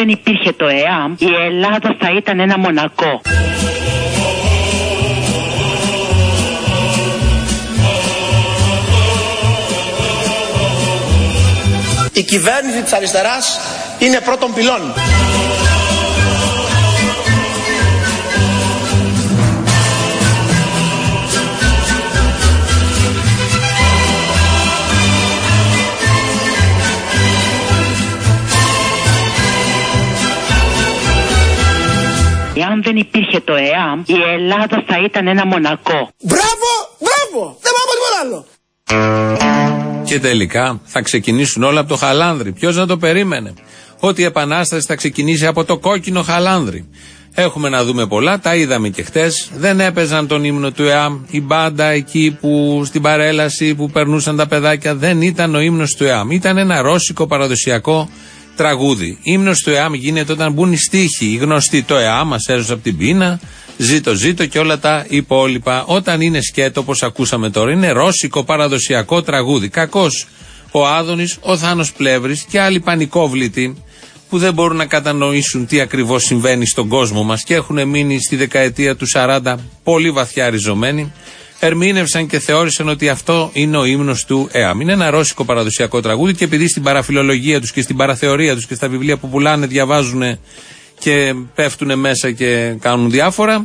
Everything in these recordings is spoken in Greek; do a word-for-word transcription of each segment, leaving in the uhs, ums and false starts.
δεν υπήρχε το ΕΑΜ, η Ελλάδα θα ήταν ένα Μονακό. Η κυβέρνηση της αριστεράς είναι πρώτον πυλών. Εάν δεν υπήρχε το ΕΑΜ, η Ελλάδα θα ήταν ένα Μονακό. Μπράβο, μπράβο, δεν πάω τίποτα άλλο. Και τελικά θα ξεκινήσουν όλα από το Χαλάνδρι. Ποιος να το περίμενε? Ότι η Επανάσταση θα ξεκινήσει από το κόκκινο Χαλάνδρι. Έχουμε να δούμε πολλά, τα είδαμε και χτες. Δεν έπαιζαν τον ύμνο του ΕΑΜ. Η μπάντα εκεί που στην παρέλαση που περνούσαν τα παιδάκια δεν ήταν ο ύμνος του ΕΑΜ. Ήταν ένα ρώσικο παραδοσιακό τραγούδι. Ύμνος του ΕΑΜ γίνεται όταν μπουν οι στίχοι. Οι γνωστοί, το ΕΑΜ μας έσωσε από την πείνα, ζήτω ζήτω και όλα τα υπόλοιπα. Όταν είναι σκέτο, όπως ακούσαμε τώρα, είναι ρώσικο παραδοσιακό τραγούδι. Κακός ο Άδωνης, ο Θάνος Πλεύρης και άλλοι πανικόβλητοι που δεν μπορούν να κατανοήσουν τι ακριβώς συμβαίνει στον κόσμο μας και έχουν μείνει στη δεκαετία του σαράντα πολύ βαθιά ριζωμένοι, ερμήνευσαν και θεώρησαν ότι αυτό είναι ο ύμνος του ΕΑΜ. Είναι ένα ρώσικο παραδοσιακό τραγούδι και επειδή στην παραφιλολογία τους και στην παραθεωρία τους και στα βιβλία που πουλάνε διαβάζουν και πέφτουν μέσα και κάνουν διάφορα,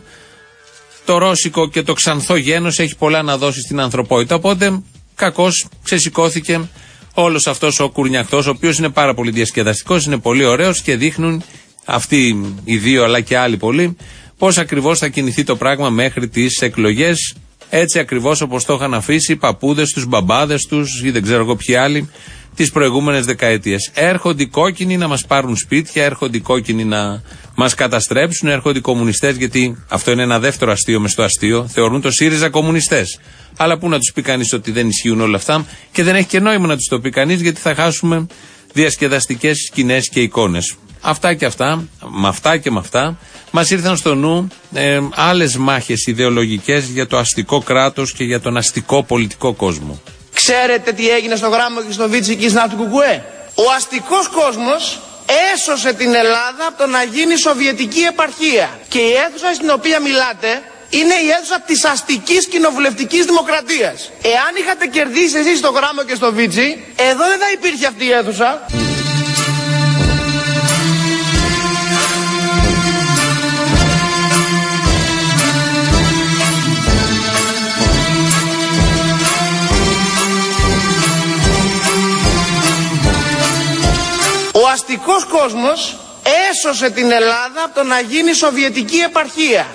το ρώσικο και το ξανθό γένος έχει πολλά να δώσει στην ανθρωπότητα. Οπότε κακώς ξεσηκώθηκε όλος αυτός ο κουρνιαχτός, ο οποίος είναι πάρα πολύ διασκεδαστικός, είναι πολύ ωραίος και δείχνουν αυτοί οι δύο αλλά και άλλοι πολλοί πώς ακριβώς θα κινηθεί το πράγμα μέχρι τις εκλογές. Έτσι ακριβώς όπως το είχαν αφήσει οι παππούδες τους, μπαμπάδες τους ή δεν ξέρω εγώ ποιοι άλλοι τις προηγούμενες δεκαετίες. Έρχονται οι κόκκινοι να μας πάρουν σπίτια, έρχονται οι κόκκινοι να μας καταστρέψουν, έρχονται οι κομμουνιστές, γιατί αυτό είναι ένα δεύτερο αστείο μες στο αστείο. Θεωρούν το ΣΥΡΙΖΑ κομμουνιστές. Αλλά πού να τους πει κανείς ότι δεν ισχύουν όλα αυτά και δεν έχει και νόημα να τους το πει κανείς, γιατί θα χάσουμε διασκεδαστικές σκηνές και εικόνες. Αυτά και αυτά, με αυτά και με αυτά, μας ήρθαν στο νου ε, άλλες μάχες ιδεολογικές για το αστικό κράτος και για τον αστικό πολιτικό κόσμο. Ξέρετε τι έγινε στο Γράμμο και στο Βίτσι εκεί στην του Κουκουέ? Ο αστικός κόσμος έσωσε την Ελλάδα από το να γίνει σοβιετική επαρχία. Και η αίθουσα στην οποία μιλάτε είναι η αίθουσα της αστικής κοινοβουλευτικής δημοκρατίας. Εάν είχατε κερδίσει εσείς στο Γράμμο και στο Βίτσι, εδώ δεν θα υπήρχε αυτή η αίθουσα. Ο αστικός κόσμος έσωσε την Ελλάδα από το να γίνει σοβιετική επαρχία.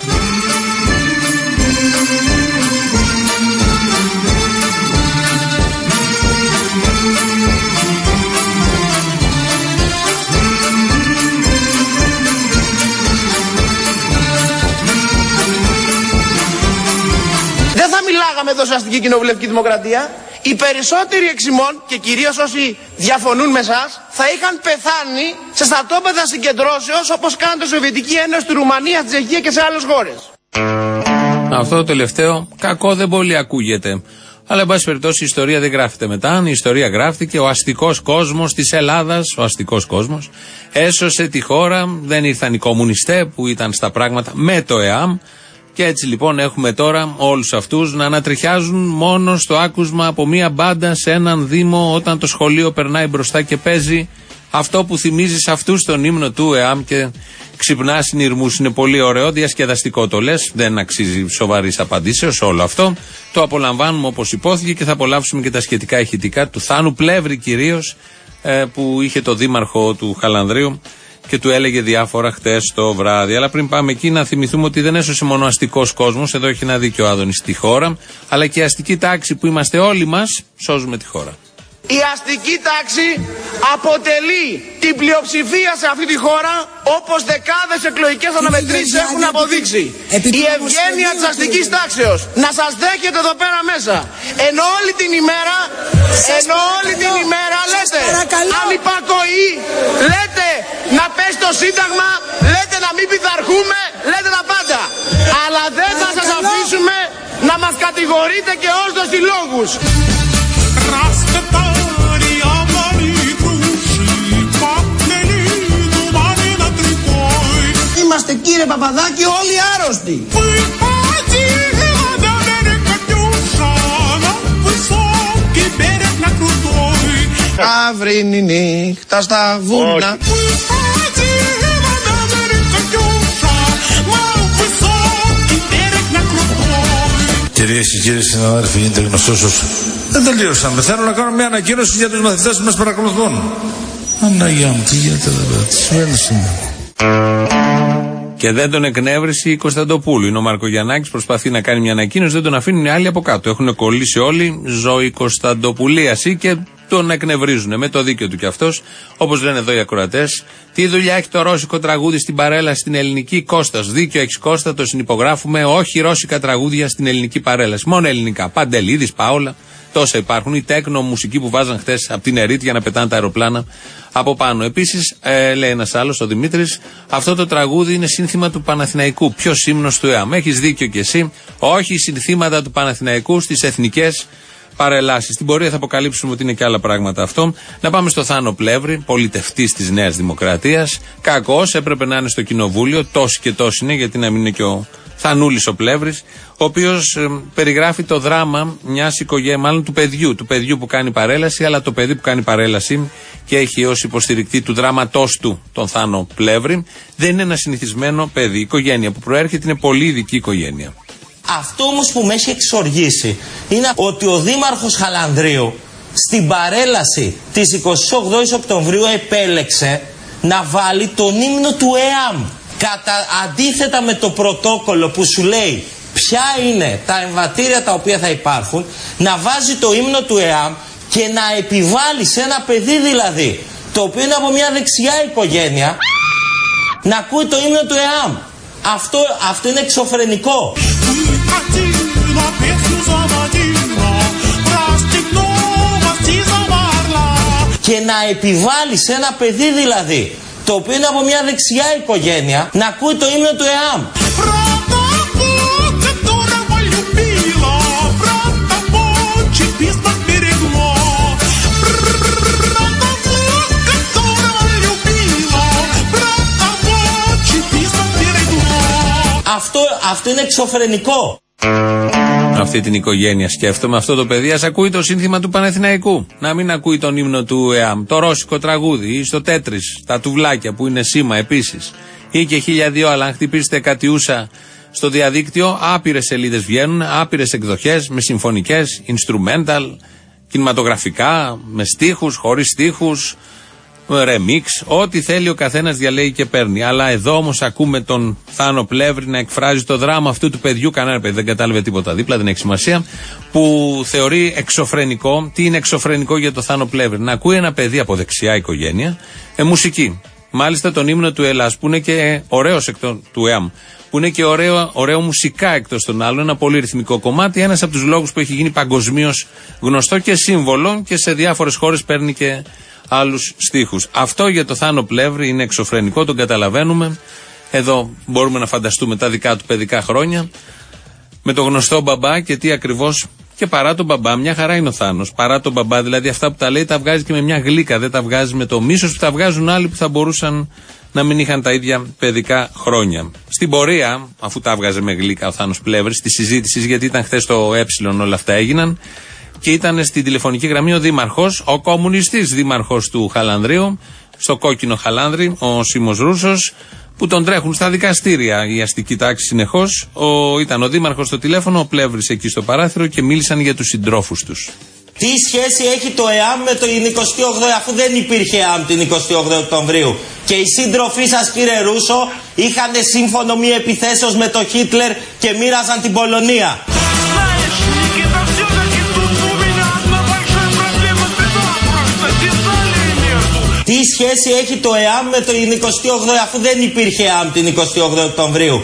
Δεν θα μιλάγαμε εδώ σε αστική κοινοβουλευτική δημοκρατία. Οι περισσότεροι εξημών και κυρίως όσοι διαφωνούν με εσάς θα είχαν πεθάνει σε στρατόπεδα συγκεντρώσεως όπως κάνουν τη Σοβιετική Ένωση, τη Ρουμανία, τη Τσεχία και σε άλλες χώρες. Αυτό το τελευταίο κακό δεν πολύ ακούγεται. Αλλά εν πάση περιπτώσει η ιστορία δεν γράφεται μετά. Η ιστορία γράφτηκε. Ο αστικός κόσμος της Ελλάδας, ο αστικός κόσμος, έσωσε τη χώρα. Δεν ήρθαν οι κομμουνιστές που ήταν στα πράγματα με το ΕΑΜ. Και έτσι λοιπόν έχουμε τώρα όλους αυτούς να ανατριχιάζουν μόνο στο άκουσμα από μία μπάντα σε έναν δήμο όταν το σχολείο περνάει μπροστά και παίζει αυτό που θυμίζει σε αυτούς τον ύμνο του ΕΑΜ και ξυπνά συνειρμούς. Είναι πολύ ωραίο, διασκεδαστικό το λες, δεν αξίζει σοβαρής απαντήσεως όλο αυτό. Το απολαμβάνουμε όπως υπόθηκε και θα απολαύσουμε και τα σχετικά ηχητικά του Θάνου Πλεύρη κυρίως, ε, που είχε το δήμαρχο του Χαλανδρίου και του έλεγε διάφορα χτες το βράδυ. Αλλά πριν πάμε εκεί, να θυμηθούμε ότι δεν έσωσε μόνο ο αστικός κόσμος, εδώ έχει ένα δίκιο ο Άδωνης, τη χώρα, αλλά και η αστική τάξη που είμαστε όλοι μας, σώζουμε τη χώρα. Η αστική τάξη αποτελεί την πλειοψηφία σε αυτή τη χώρα, όπως δεκάδες εκλογικές αναμετρήσεις έχουν αποδείξει. Η ευγένεια της αστικής τάξεως να σας δέχεται εδώ πέρα μέσα. Ενώ όλη την ημέρα, ενώ όλη την ημέρα λέτε ανυπακοή, λέτε να πέσει το Σύνταγμα, λέτε να μην πειθαρχούμε, λέτε τα πάντα. Αλλά δεν θα σας αφήσουμε να μας κατηγορείτε και ως λόγους. είμαστε, κύριε Παπαδάκη, όλοι άρρωστοι. Αύρινη νύχτα στα βούνα. Κυρίες και κύριοι συναδέλφοι, είναι γνωστός ως... Δεν τελείωσαμε. Θέλω να κάνω μια ανακοίνωση για τους μαθητές που μας παρακολουθούν. Αναγιά μου, τι γίνεται εδώ πέρα, τι συμβαίνει σήμερα. Και δεν τον εκνεύρισε η Κωνσταντοπούλου. Είναι ο Μαρκογιαννάκης, προσπαθεί να κάνει μια ανακοίνωση, δεν τον αφήνουν οι άλλοι από κάτω. Έχουν κολλήσει όλοι, ζωή Κωνσταντοπουλίαση και τον εκνευρίζουν. Με το δίκαιο του κι αυτός, όπως λένε εδώ οι ακροατές. Τι δουλειά έχει το ρώσικο τραγούδι στην παρέλαση στην ελληνική? Κώστας, δίκιο έχεις Κώστα, το συνυπογράφουμε. Όχι ρώσικα τραγούδια στην ελληνική παρέλαση. Μόνο ελληνικά. Παντελίδης, Πάολα. Τόσα υπάρχουν. Η τέκνο μουσική που βάζαν χθες από την Ερήτ για να πετάνε τα αεροπλάνα από πάνω. Επίσης, ε, λέει ένας άλλος, ο Δημήτρης, αυτό το τραγούδι είναι σύνθημα του Παναθηναϊκού. Ποιος ύμνος του ΕΑΜ? Έχεις δίκιο κι εσύ. Όχι συνθήματα του Παναθηναϊκού στις εθνικές παρελάσεις. Στην πορεία θα αποκαλύψουμε ότι είναι και άλλα πράγματα αυτό. Να πάμε στο Θάνο Πλεύρη, πολιτευτής της Νέας Δημοκρατίας. Κακός, έπρεπε να είναι στο κοινοβούλιο. Τόσοι και τόσοι είναι, γιατί να μην είναι και ο Θανούλης ο Πλεύρης, ο οποίος ε, περιγράφει το δράμα μιας οικογένειας, μάλλον του παιδιού, του παιδιού που κάνει παρέλαση, αλλά το παιδί που κάνει παρέλαση και έχει ως υποστηρικτή του δράματός του τον Θάνο Πλεύρη, δεν είναι ένα συνηθισμένο παιδί. Η οικογένεια που προέρχεται είναι πολύ ειδική οικογένεια. Αυτό όμως που με έχει εξοργήσει είναι ότι ο Δήμαρχος Χαλανδρίου στην παρέλαση της εικοστής όγδοης Οκτωβρίου επέλεξε να βάλει τον ύμνο του ΕΑΜ. Κατα... Αντίθετα με το πρωτόκολλο που σου λέει ποια είναι τα εμβατήρια τα οποία θα υπάρχουν, να βάζει το ύμνο του ΕΑΜ και να επιβάλλει σε ένα παιδί δηλαδή, το οποίο είναι από μια δεξιά οικογένεια, να ακούει το ύμνο του ΕΑΜ. Αυτό, αυτό είναι εξωφρενικό. Και να επιβάλλει σε ένα παιδί δηλαδή, το οποίο είναι από μια δεξιά οικογένεια, να ακούει το ύμνο του ΕΑΜ. Αυτό, αυτό είναι εξωφρενικό. Αυτή την οικογένεια σκέφτομαι. Αυτό το παιδί ας ακούει το σύνθημα του Παναθηναϊκού. Να μην ακούει τον ύμνο του ΕΑΜ. Το ρώσικο τραγούδι ή στο Τέτρις, τα τουβλάκια που είναι σήμα επίσης. Ή και χίλια δύο άλλα. Αν χτυπήσετε κατιούσα στο διαδίκτυο, άπειρες σελίδες βγαίνουν, άπειρες εκδοχές με συμφωνικές, instrumental, κινηματογραφικά, με στίχους, χωρίς στίχους, remix, ό,τι θέλει ο καθένας διαλέγει και παίρνει. Αλλά εδώ όμως ακούμε τον Θάνο Πλεύρη να εκφράζει το δράμα αυτού του παιδιού. Κανένα παιδί δεν κατάλαβε τίποτα δίπλα, δεν έχει σημασία. Που θεωρεί εξωφρενικό. Τι είναι εξωφρενικό για το Θάνο Πλεύρη? Να ακούει ένα παιδί από δεξιά οικογένεια ε, μουσική. Μάλιστα τον ύμνο του Ελλάς που είναι και ωραίος εκτός του ΕΑΜ. Που είναι και ωραίο, ωραίο μουσικά εκτός των άλλων. Ένα πολύ ρυθμικό κομμάτι. Ένας από τους λόγους που έχει γίνει παγκοσμίως γνωστό και σύμβολο και σε διάφορες χώρες παίρνει και άλλους στίχους. Αυτό για το Θάνο Πλεύρη είναι εξωφρενικό, τον καταλαβαίνουμε. Εδώ μπορούμε να φανταστούμε τα δικά του παιδικά χρόνια με το γνωστό μπαμπά και τι ακριβώς. Και παρά τον μπαμπά, μια χαρά είναι ο Θάνος. Παρά τον μπαμπά, δηλαδή αυτά που τα λέει τα βγάζει και με μια γλύκα. Δεν τα βγάζει με το μίσος που τα βγάζουν άλλοι που θα μπορούσαν να μην είχαν τα ίδια παιδικά χρόνια. Στην πορεία, αφού τα βγάζε με γλύκα ο Θάνος Πλεύρης, στη συζήτηση, γιατί ήταν χθες το Ε, όλα αυτά έγιναν. Και ήταν στην τηλεφωνική γραμμή ο δήμαρχος, ο κομμουνιστής δήμαρχος του Χαλανδρίου, στο κόκκινο Χαλάνδρι, ο Σίμος Ρούσος, που τον τρέχουν στα δικαστήρια η αστική τάξη συνεχώς. Ο, ήταν ο δήμαρχος στο τηλέφωνο, ο Πλεύρης εκεί στο παράθυρο και μίλησαν για τους συντρόφους τους. Τι σχέση έχει το ΕΑΜ με το εικοστή όγδοη, αφού δεν υπήρχε ΕΑΜ την εικοστή όγδοη Οκτωβρίου? Και οι σύντροφοί σας, κύριε Ρούσο, είχαν σύμφωνο μη επιθέσεως με τον Χίτλερ και μοίραζαν την Πολωνία. Τι σχέση έχει το ΕΑΜ με το εικοστή όγδοη, αφού δεν υπήρχε ΕΑΜ την εικοστή όγδοη Οκτωβρίου?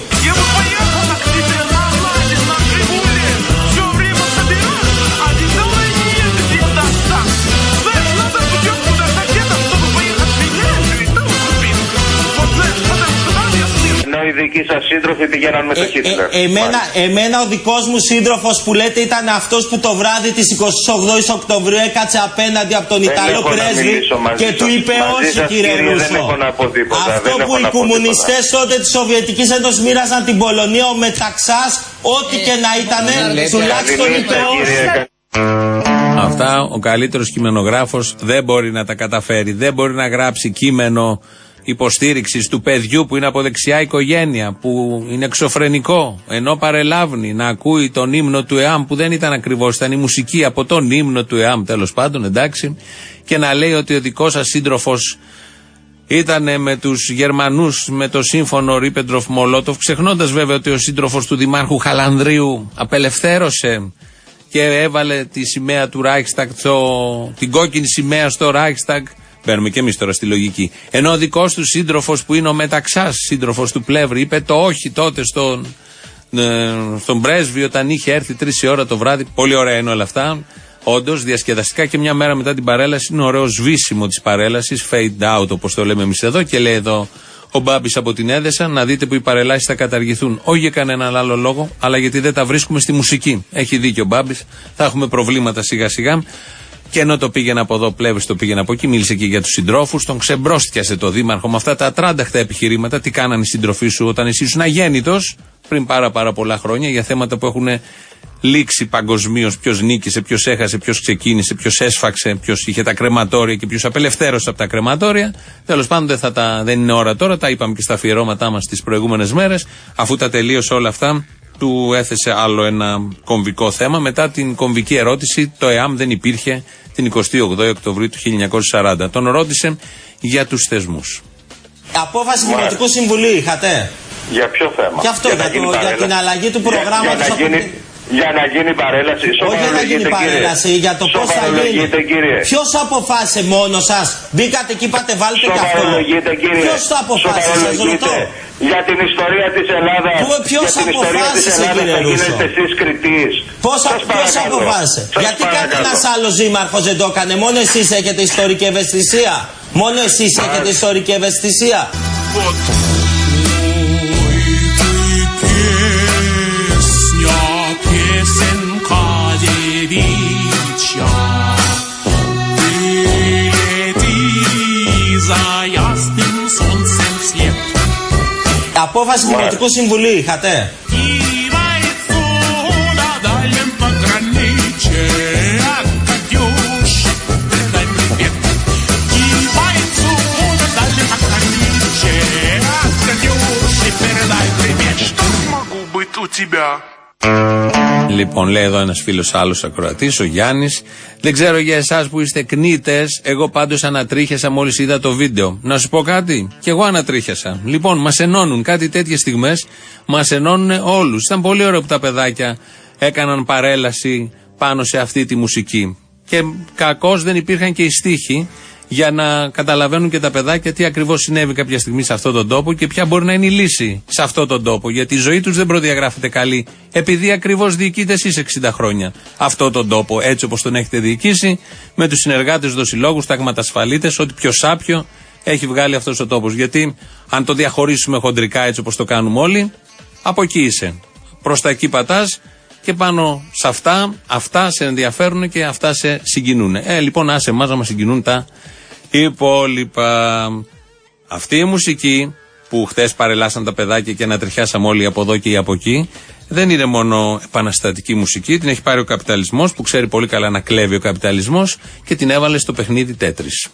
οι δικοί σας σύντροφοι πηγαίναν με το Χίτλερ. Ε, ε, εμένα, εμένα ο δικός μου σύντροφος που λέτε ήταν αυτός που το βράδυ της εικοστής όγδοης Οκτωβρίου έκατσε απέναντι από τον Ιταλό πρέσβη και του είπε όχι, κύριε Ρούσο. Αυτό που οι κομμουνιστές τότε της Σοβιετικής Ένωσης μοίραζαν την Πολωνία, ο Μεταξάς, ό,τι και να ήτανε, τουλάχιστον είπε όχι. Αυτά ο καλύτερος κειμενογράφος δεν μπορεί να τα καταφέρει. Δεν μπορεί να γράψει κείμενο υποστήριξης του παιδιού που είναι από δεξιά οικογένεια, που είναι εξωφρενικό, ενώ παρελάβνει να ακούει τον ύμνο του ΕΑΜ, που δεν ήταν ακριβώς, ήταν η μουσική από τον ύμνο του ΕΑΜ, τέλος πάντων, εντάξει, και να λέει ότι ο δικός σας σύντροφος ήταν με τους Γερμανούς με το σύμφωνο Ρίπεντροφ-Μολότοφ, ξεχνώντας βέβαια ότι ο σύντροφος του Δημάρχου Χαλανδρίου απελευθέρωσε και έβαλε τη σημαία του Reichstag, το, την κόκκινη σημαία στο Reichstag. Μπαίνουμε και εμείς τώρα στη λογική. Ενώ ο δικός του σύντροφος που είναι ο Μεταξάς, σύντροφος του Πλεύρη, είπε το όχι τότε στον, ε, στον πρέσβη όταν είχε έρθει τρεις η ώρα το βράδυ. Πολύ ωραία είναι όλα αυτά. Όντως, διασκεδαστικά, και μια μέρα μετά την παρέλαση είναι ωραίο σβήσιμο της παρέλασης, fade out όπως το λέμε εμείς εδώ, και λέει εδώ ο Μπάμπης από την Έδεσα, να δείτε που οι παρελάσεις θα καταργηθούν. Όχι για κανέναν άλλο λόγο, αλλά γιατί δεν τα βρίσκουμε στη μουσική. Έχει δίκιο ο Μπάμπης, θα έχουμε προβλήματα σιγά σιγά. Και ενώ το πήγαινε από εδώ, Πλεύρης το πήγαινε από εκεί, μίλησε και για τους συντρόφους, τον ξεμπρόστιασε το δήμαρχο με αυτά τα ατράνταχτα επιχειρήματα. Τι κάνανε οι συντροφοί σου όταν εσύ ήσουν αγέννητος, πριν πάρα πάρα πολλά χρόνια, για θέματα που έχουν λήξει παγκοσμίως. Ποιος νίκησε, ποιος έχασε, ποιος ξεκίνησε, ποιος έσφαξε, ποιος είχε τα κρεματόρια και ποιος απελευθέρωσε από τα κρεματόρια. Τέλος πάντων, δεν, θα τα, δεν είναι ώρα τώρα, τα είπαμε και στα αφιερώματά μας τις προηγούμενες μέρες. Αφού τα τελείωσε όλα αυτά, του έθεσε άλλο ένα κομβικό θέμα. Μετά την κομβική ερώτηση, το ΕΑΜ δεν υπήρχε την εικοστή όγδοη Οκτωβρίου του χίλια εννιακόσια σαράντα. Τον ρώτησε για τους θεσμούς. Απόφαση Δημοτικού Συμβουλίου είχατε? Για ποιο θέμα? Για αυτό, για, για, το, για την αλλαγή του προγράμματος. Για, για, να, γίνει, για να γίνει παρέλαση. Όχι για να γίνει παρέλαση, για το πώς θα γίνει. Ποιος αποφάσισε, μόνο σας? Μπήκατε εκεί, είπατε βάλτε και αυτό. Ποιος το αποφάσισε, σας ρωτώ? Για την ιστορία της Ελλάδας. Ποιος αποφάσισε, κύριε Ρούσο? Πώς αποφάσισε? Γιατί κανένας άλλος δήμαρχος δεν το έκανε? Μόνο εσείς έχετε ιστορική ευαισθησία. Μόνο εσείς έχετε ιστορική ευαισθησία. Απόφαση Δημοτικού Συμβουλίου είχατε? Λοιπόν, λέει εδώ ένας φίλος άλλος ακροατής, ο Γιάννης. Δεν ξέρω για εσάς που είστε κνήτες, εγώ πάντως ανατρίχιασα μόλις είδα το βίντεο. Να σου πω κάτι, κι εγώ ανατρίχιασα. Λοιπόν, μας ενώνουν κάτι τέτοιες στιγμές, μας ενώνουν όλους. Ήταν πολύ ωραίο που τα παιδάκια έκαναν παρέλαση πάνω σε αυτή τη μουσική. Και κακώς δεν υπήρχαν και οι στίχοι για να καταλαβαίνουν και τα παιδάκια τι ακριβώς συνέβη κάποια στιγμή σε αυτόν τον τόπο και ποια μπορεί να είναι η λύση σε αυτόν τον τόπο. Γιατί η ζωή τους δεν προδιαγράφεται καλή, επειδή ακριβώς διοικείτε εσείς εξήντα χρόνια αυτόν τον τόπο, έτσι όπως τον έχετε διοικήσει, με τους συνεργάτες, δοσιλόγους, ταγματασφαλίτες, ό,τι πιο σάπιο έχει βγάλει αυτός ο τόπος. Γιατί αν το διαχωρίσουμε χοντρικά έτσι όπως το κάνουμε όλοι, από εκεί είσαι. Προς τα εκεί πατάς. Και πάνω σε αυτά, αυτά σε ενδιαφέρουν και αυτά σε συγκινούν. Ε, λοιπόν, άσε εμάς να μας συγκινούν τα υπόλοιπα. Αυτή η μουσική που χτες παρελάσαν τα παιδάκια και ανατριχιάσαμε όλοι από εδώ και από εκεί, δεν είναι μόνο επαναστατική μουσική, την έχει πάρει ο καπιταλισμός που ξέρει πολύ καλά να κλέβει ο καπιταλισμός και την έβαλε στο παιχνίδι Τέτρις.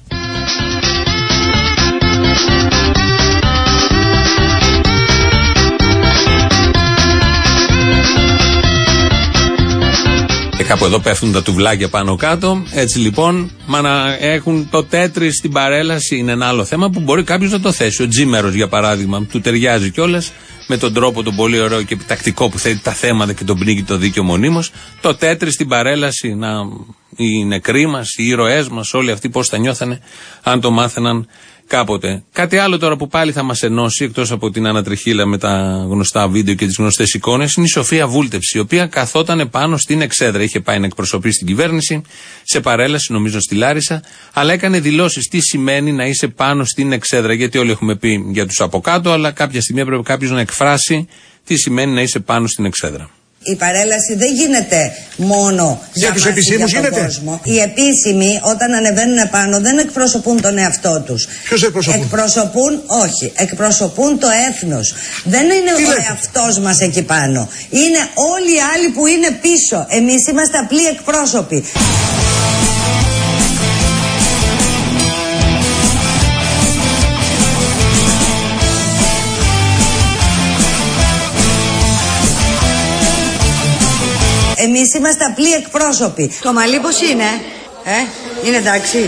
Και κάπου εδώ πέφτουν τα τουβλάκια πάνω κάτω. Έτσι λοιπόν, μα να έχουν το Τέτρις στην παρέλαση είναι ένα άλλο θέμα που μπορεί κάποιος να το θέσει. Ο Τζίμερος, για παράδειγμα, του ταιριάζει κιόλας με τον τρόπο τον πολύ ωραίο και επιτακτικό που θέτει τα θέματα και τον πνίγει το δίκαιο μονίμως. Το Τέτρις στην παρέλαση, να οι νεκροί μας, οι ήρωές μας, όλοι αυτοί πώς θα νιώθανε αν το μάθαιναν κάποτε. Κάτι άλλο τώρα που πάλι θα μας ενώσει, εκτός από την ανατριχίλα με τα γνωστά βίντεο και τις γνωστές εικόνες, είναι η Σοφία Βούλτεψη, η οποία καθόταν πάνω στην εξέδρα. Είχε πάει να εκπροσωπήσει την κυβέρνηση σε παρέλαση, νομίζω στη Λάρισα, αλλά έκανε δηλώσεις τι σημαίνει να είσαι πάνω στην εξέδρα. Γιατί όλοι έχουμε πει για τους από κάτω, αλλά κάποια στιγμή έπρεπε κάποιος να εκφράσει τι σημαίνει να είσαι πάνω στην εξέδρα. Η παρέλαση δεν γίνεται μόνο για τους επισήμους, για τον γίνεται. κόσμο. Οι επίσημοι όταν ανεβαίνουν πάνω δεν εκπροσωπούν τον εαυτό τους. Ποιος εκπροσωπούν? Εκπροσωπούν, όχι, εκπροσωπούν το έθνος. Δεν είναι Τι ο λέτε? εαυτός μας εκεί πάνω. Είναι όλοι οι άλλοι που είναι πίσω. Εμείς είμαστε απλοί εκπρόσωποι. Εμείς είμαστε απλοί εκπρόσωποι. Το μαλλί πώς είναι, ε, είναι εντάξει?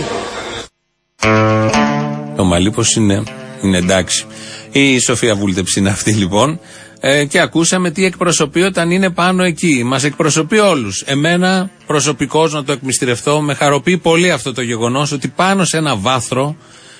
Το μαλλί πώς είναι, είναι εντάξει. Η Σοφία Βούλτεψη είναι αυτή λοιπόν. Ε, και ακούσαμε τι εκπροσωπεί όταν είναι πάνω εκεί. Μας εκπροσωπεί όλους. Εμένα προσωπικώς, να το εκμυστηρευτώ, με χαροποιεί πολύ αυτό το γεγονός ότι πάνω σε ένα βάθρο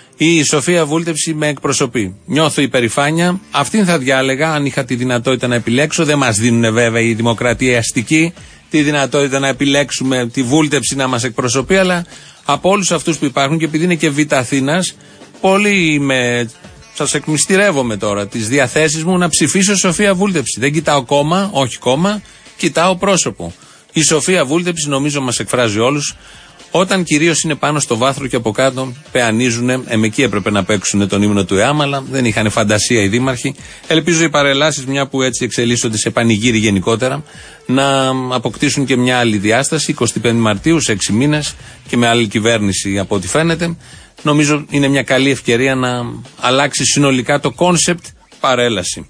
η Σοφία Βούλτεψη με εκπροσωπεί. Νιώθω υπερηφάνεια. Αυτήν θα διάλεγα αν είχα τη δυνατότητα να επιλέξω. Δεν μας δίνουν βέβαια η δημοκρατία αστική τη δυνατότητα να επιλέξουμε τη Βούλτεψη να μας εκπροσωπεί, αλλά από όλους αυτούς που υπάρχουν, και επειδή είναι και Β' Αθήνας, πολύ με. Σας εκμυστηρεύομαι τώρα τις διαθέσεις μου να ψηφίσω Σοφία Βούλτεψη. Δεν κοιτάω κόμμα, όχι κόμμα, κοιτάω πρόσωπο. Η Σοφία Βούλτεψη νομίζω μας εκφράζει όλους. Όταν κυρίως είναι πάνω στο βάθρο και από κάτω πεανίζουνε, εμ εκεί έπρεπε να παίξουν τον ύμνο του ΕΑΜ, αλλά δεν είχαν φαντασία οι δήμαρχοι. Ελπίζω οι παρελάσεις, μια που έτσι εξελίσσονται σε πανηγύρι γενικότερα, να αποκτήσουν και μια άλλη διάσταση. εικοστή πέμπτη Μαρτίου, σε έξι μήνες και με άλλη κυβέρνηση από ό,τι φαίνεται. Νομίζω είναι μια καλή ευκαιρία να αλλάξει συνολικά το κόνσεπτ παρέλαση.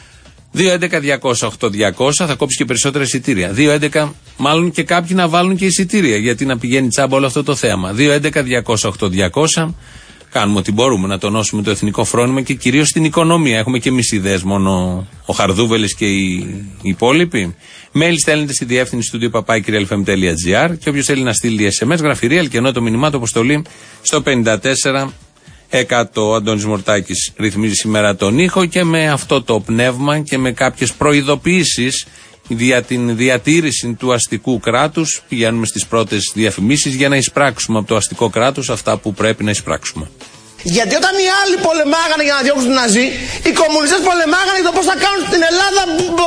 δύο έντεκα διακόσια οκτώ διακόσια θα κόψει και περισσότερα εισιτήρια. δύο έντεκα, μάλλον και κάποιοι να βάλουν και εισιτήρια, γιατί να πηγαίνει τσάμπα όλο αυτό το θέμα. δύο έντεκα διακόσια οκτώ διακόσια, κάνουμε ό,τι μπορούμε να τονώσουμε το εθνικό φρόνημα και κυρίως την οικονομία. Έχουμε και εμείς ιδέες, μόνο ο Χαρδούβελης και οι υπόλοιποι. Mail στέλνετε στη διεύθυνση του παπάκι ελ εφ εμ τελεία τζι άρ και όποιος θέλει να στείλει ες εμ ες, γράφει real και ενώ το μηνυμά του αποστολή στο πενήντα τέσσερα εκατό. Ο Αντώνης Μορτάκης ρυθμίζει σήμερα τον ήχο και με αυτό το πνεύμα και με κάποιες προειδοποιήσεις για την διατήρηση του αστικού κράτους πηγαίνουμε στις πρώτες διαφημίσεις για να εισπράξουμε από το αστικό κράτος αυτά που πρέπει να εισπράξουμε. Γιατί όταν οι άλλοι πολεμάγανε για να διώξουν τον Ναζί, οι κομμουνιστές πολεμάγανε για το πώς θα κάνουν στην Ελλάδα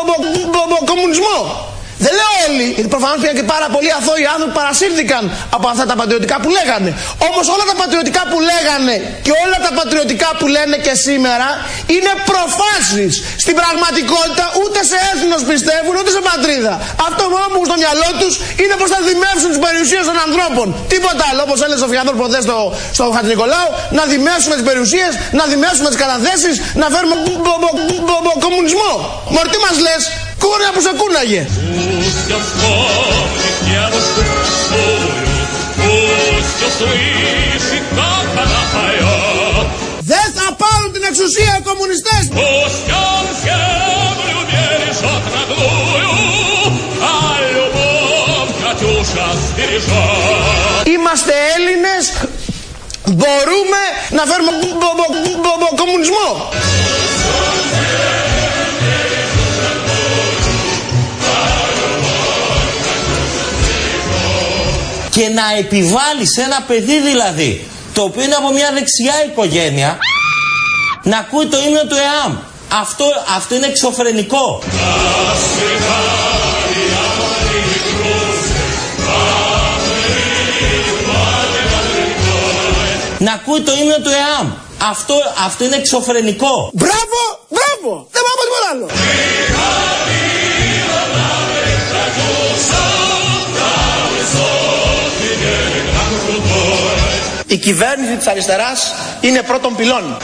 κομμουνισμό. Δεν λέω όλοι, γιατί προφανώς πήγαν και πάρα πολλοί αθώοι άνθρωποι που παρασύρθηκαν από αυτά τα πατριωτικά που λέγανε. Όμως όλα τα πατριωτικά που λέγανε και όλα τα πατριωτικά που λένε και σήμερα είναι προφάσεις. Στην πραγματικότητα ούτε σε έθνος πιστεύουν ούτε σε πατρίδα. Αυτό μόνο που έχουν στο μυαλό τους είναι πως θα δημεύσουν τις περιουσίες των ανθρώπων. Τίποτα άλλο, όπως έλεγε ο Φιάνδρος προχθές στο, στο Χατζηνικολάου, να δημεύσουμε τις περιουσίες, να δημεύσουμε τις καταθέσεις, να φέρουμε κομμουνισμό. Μορτί μας λες, κούρια που σε κούναγε. Δεν θα πάρουν την εξουσία οι κομμουνιστές. Είμαστε Έλληνες, μπορούμε να φέρουμε κομμουνισμό. Και να επιβάλλει σε ένα παιδί δηλαδή, το οποίο είναι από μια δεξιά οικογένεια, να ακούει το ύμνο του ΕΑΜ. Αυτό, αυτό είναι εξωφρενικό. Να ακούει το ύμνο του ΕΑΜ. Αυτό, αυτό είναι εξωφρενικό. Μπράβο, μπράβο. Δεν πάω τίποτα άλλο. Η κυβέρνηση της αριστεράς είναι πρώτον πυλών.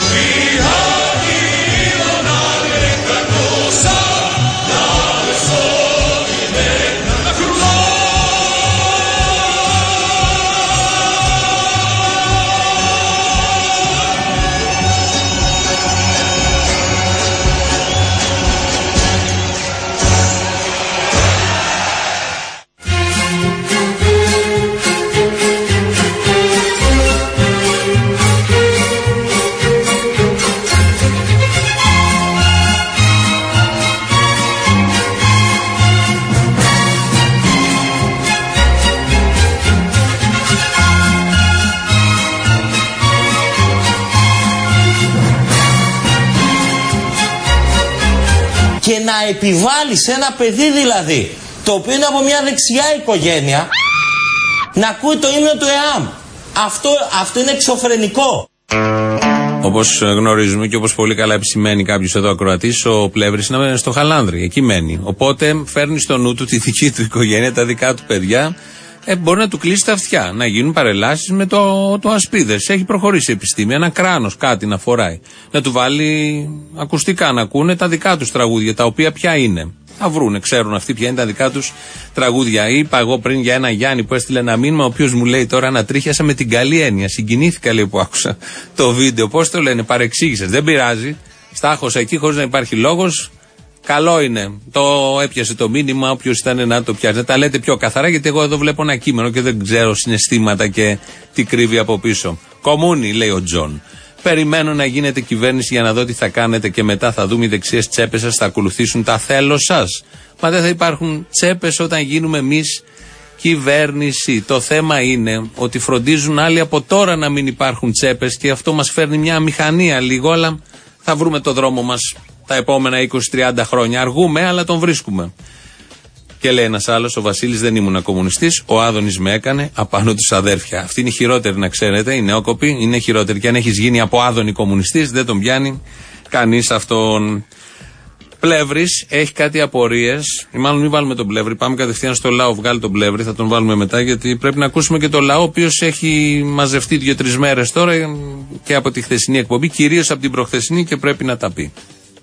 και να επιβάλλει σε ένα παιδί δηλαδή, το οποίο είναι από μια δεξιά οικογένεια, να ακούει το ύμνο του ΕΑΜ. Αυτό, αυτό είναι εξωφρενικό. Όπως γνωρίζουμε και όπως πολύ καλά επισημαίνει κάποιος εδώ ακροατής, ο Πλεύρης είναι στο Χαλάνδρι, εκεί μένει. Οπότε φέρνει στο νου του τη δική του οικογένεια, τα δικά του παιδιά. Ε, μπορεί να του κλείσει τα αυτιά, να γίνουν παρελάσεις με το, το ασπίδες. Έχει προχωρήσει η επιστήμη, ένα κράνος κάτι να φοράει. Να του βάλει ακουστικά, να ακούνε τα δικά τους τραγούδια, τα οποία ποια είναι. Θα βρούνε, ξέρουν αυτοί ποια είναι τα δικά τους τραγούδια. Είπα εγώ πριν για ένα Γιάννη που έστειλε ένα μήνυμα, ο οποίος μου λέει τώρα ανατρίχιασα με την καλή έννοια. Συγκινήθηκα, λέει, που άκουσα το βίντεο. Πώς το λένε, παρεξήγησες. Δεν πειράζει. Στάχωσα εκεί χωρίς να υπάρχει λόγος. Καλό είναι. Το έπιασε το μήνυμα, όποιος ήταν να το πιάσει. Να τα λέτε πιο καθαρά, γιατί εγώ εδώ βλέπω ένα κείμενο και δεν ξέρω συναισθήματα και τι κρύβει από πίσω. Κομμούνι, λέει ο Τζον. Περιμένω να γίνετε κυβέρνηση για να δω τι θα κάνετε και μετά θα δούμε οι δεξιές τσέπες σας θα ακολουθήσουν τα θέλω σας. Μα δεν θα υπάρχουν τσέπες όταν γίνουμε εμείς κυβέρνηση. Το θέμα είναι ότι φροντίζουν άλλοι από τώρα να μην υπάρχουν τσέπες και αυτό μας φέρνει μια αμηχανία λίγο, αλλά θα βρούμε το δρόμο μας τα επόμενα είκοσι τριάντα χρόνια. Αργούμε, αλλά τον βρίσκουμε. Και λέει ένας άλλος, ο Βασίλης δεν ήμουν κομμουνιστής, ο Άδωνης με έκανε απάνω τους αδέρφια. Αυτή είναι η χειρότερη, να ξέρετε, η νεόκοπη είναι χειρότερη. Και αν έχεις γίνει από Άδωνη κομμουνιστής, δεν τον πιάνει κανείς αυτόν. Πλεύρης έχει κάτι απορίες, ή μάλλον μην βάλουμε τον Πλεύρη, πάμε κατευθείαν στο λαό, βγάλει τον Πλεύρη, θα τον βάλουμε μετά, γιατί πρέπει να ακούσουμε και το λαό, ο οποίος έχει μαζευτεί δύο-τρεις μέρες τώρα και από τη χθεσινή εκπομπή, κυρίως από την προχθεσινή, και πρέπει να τα πει.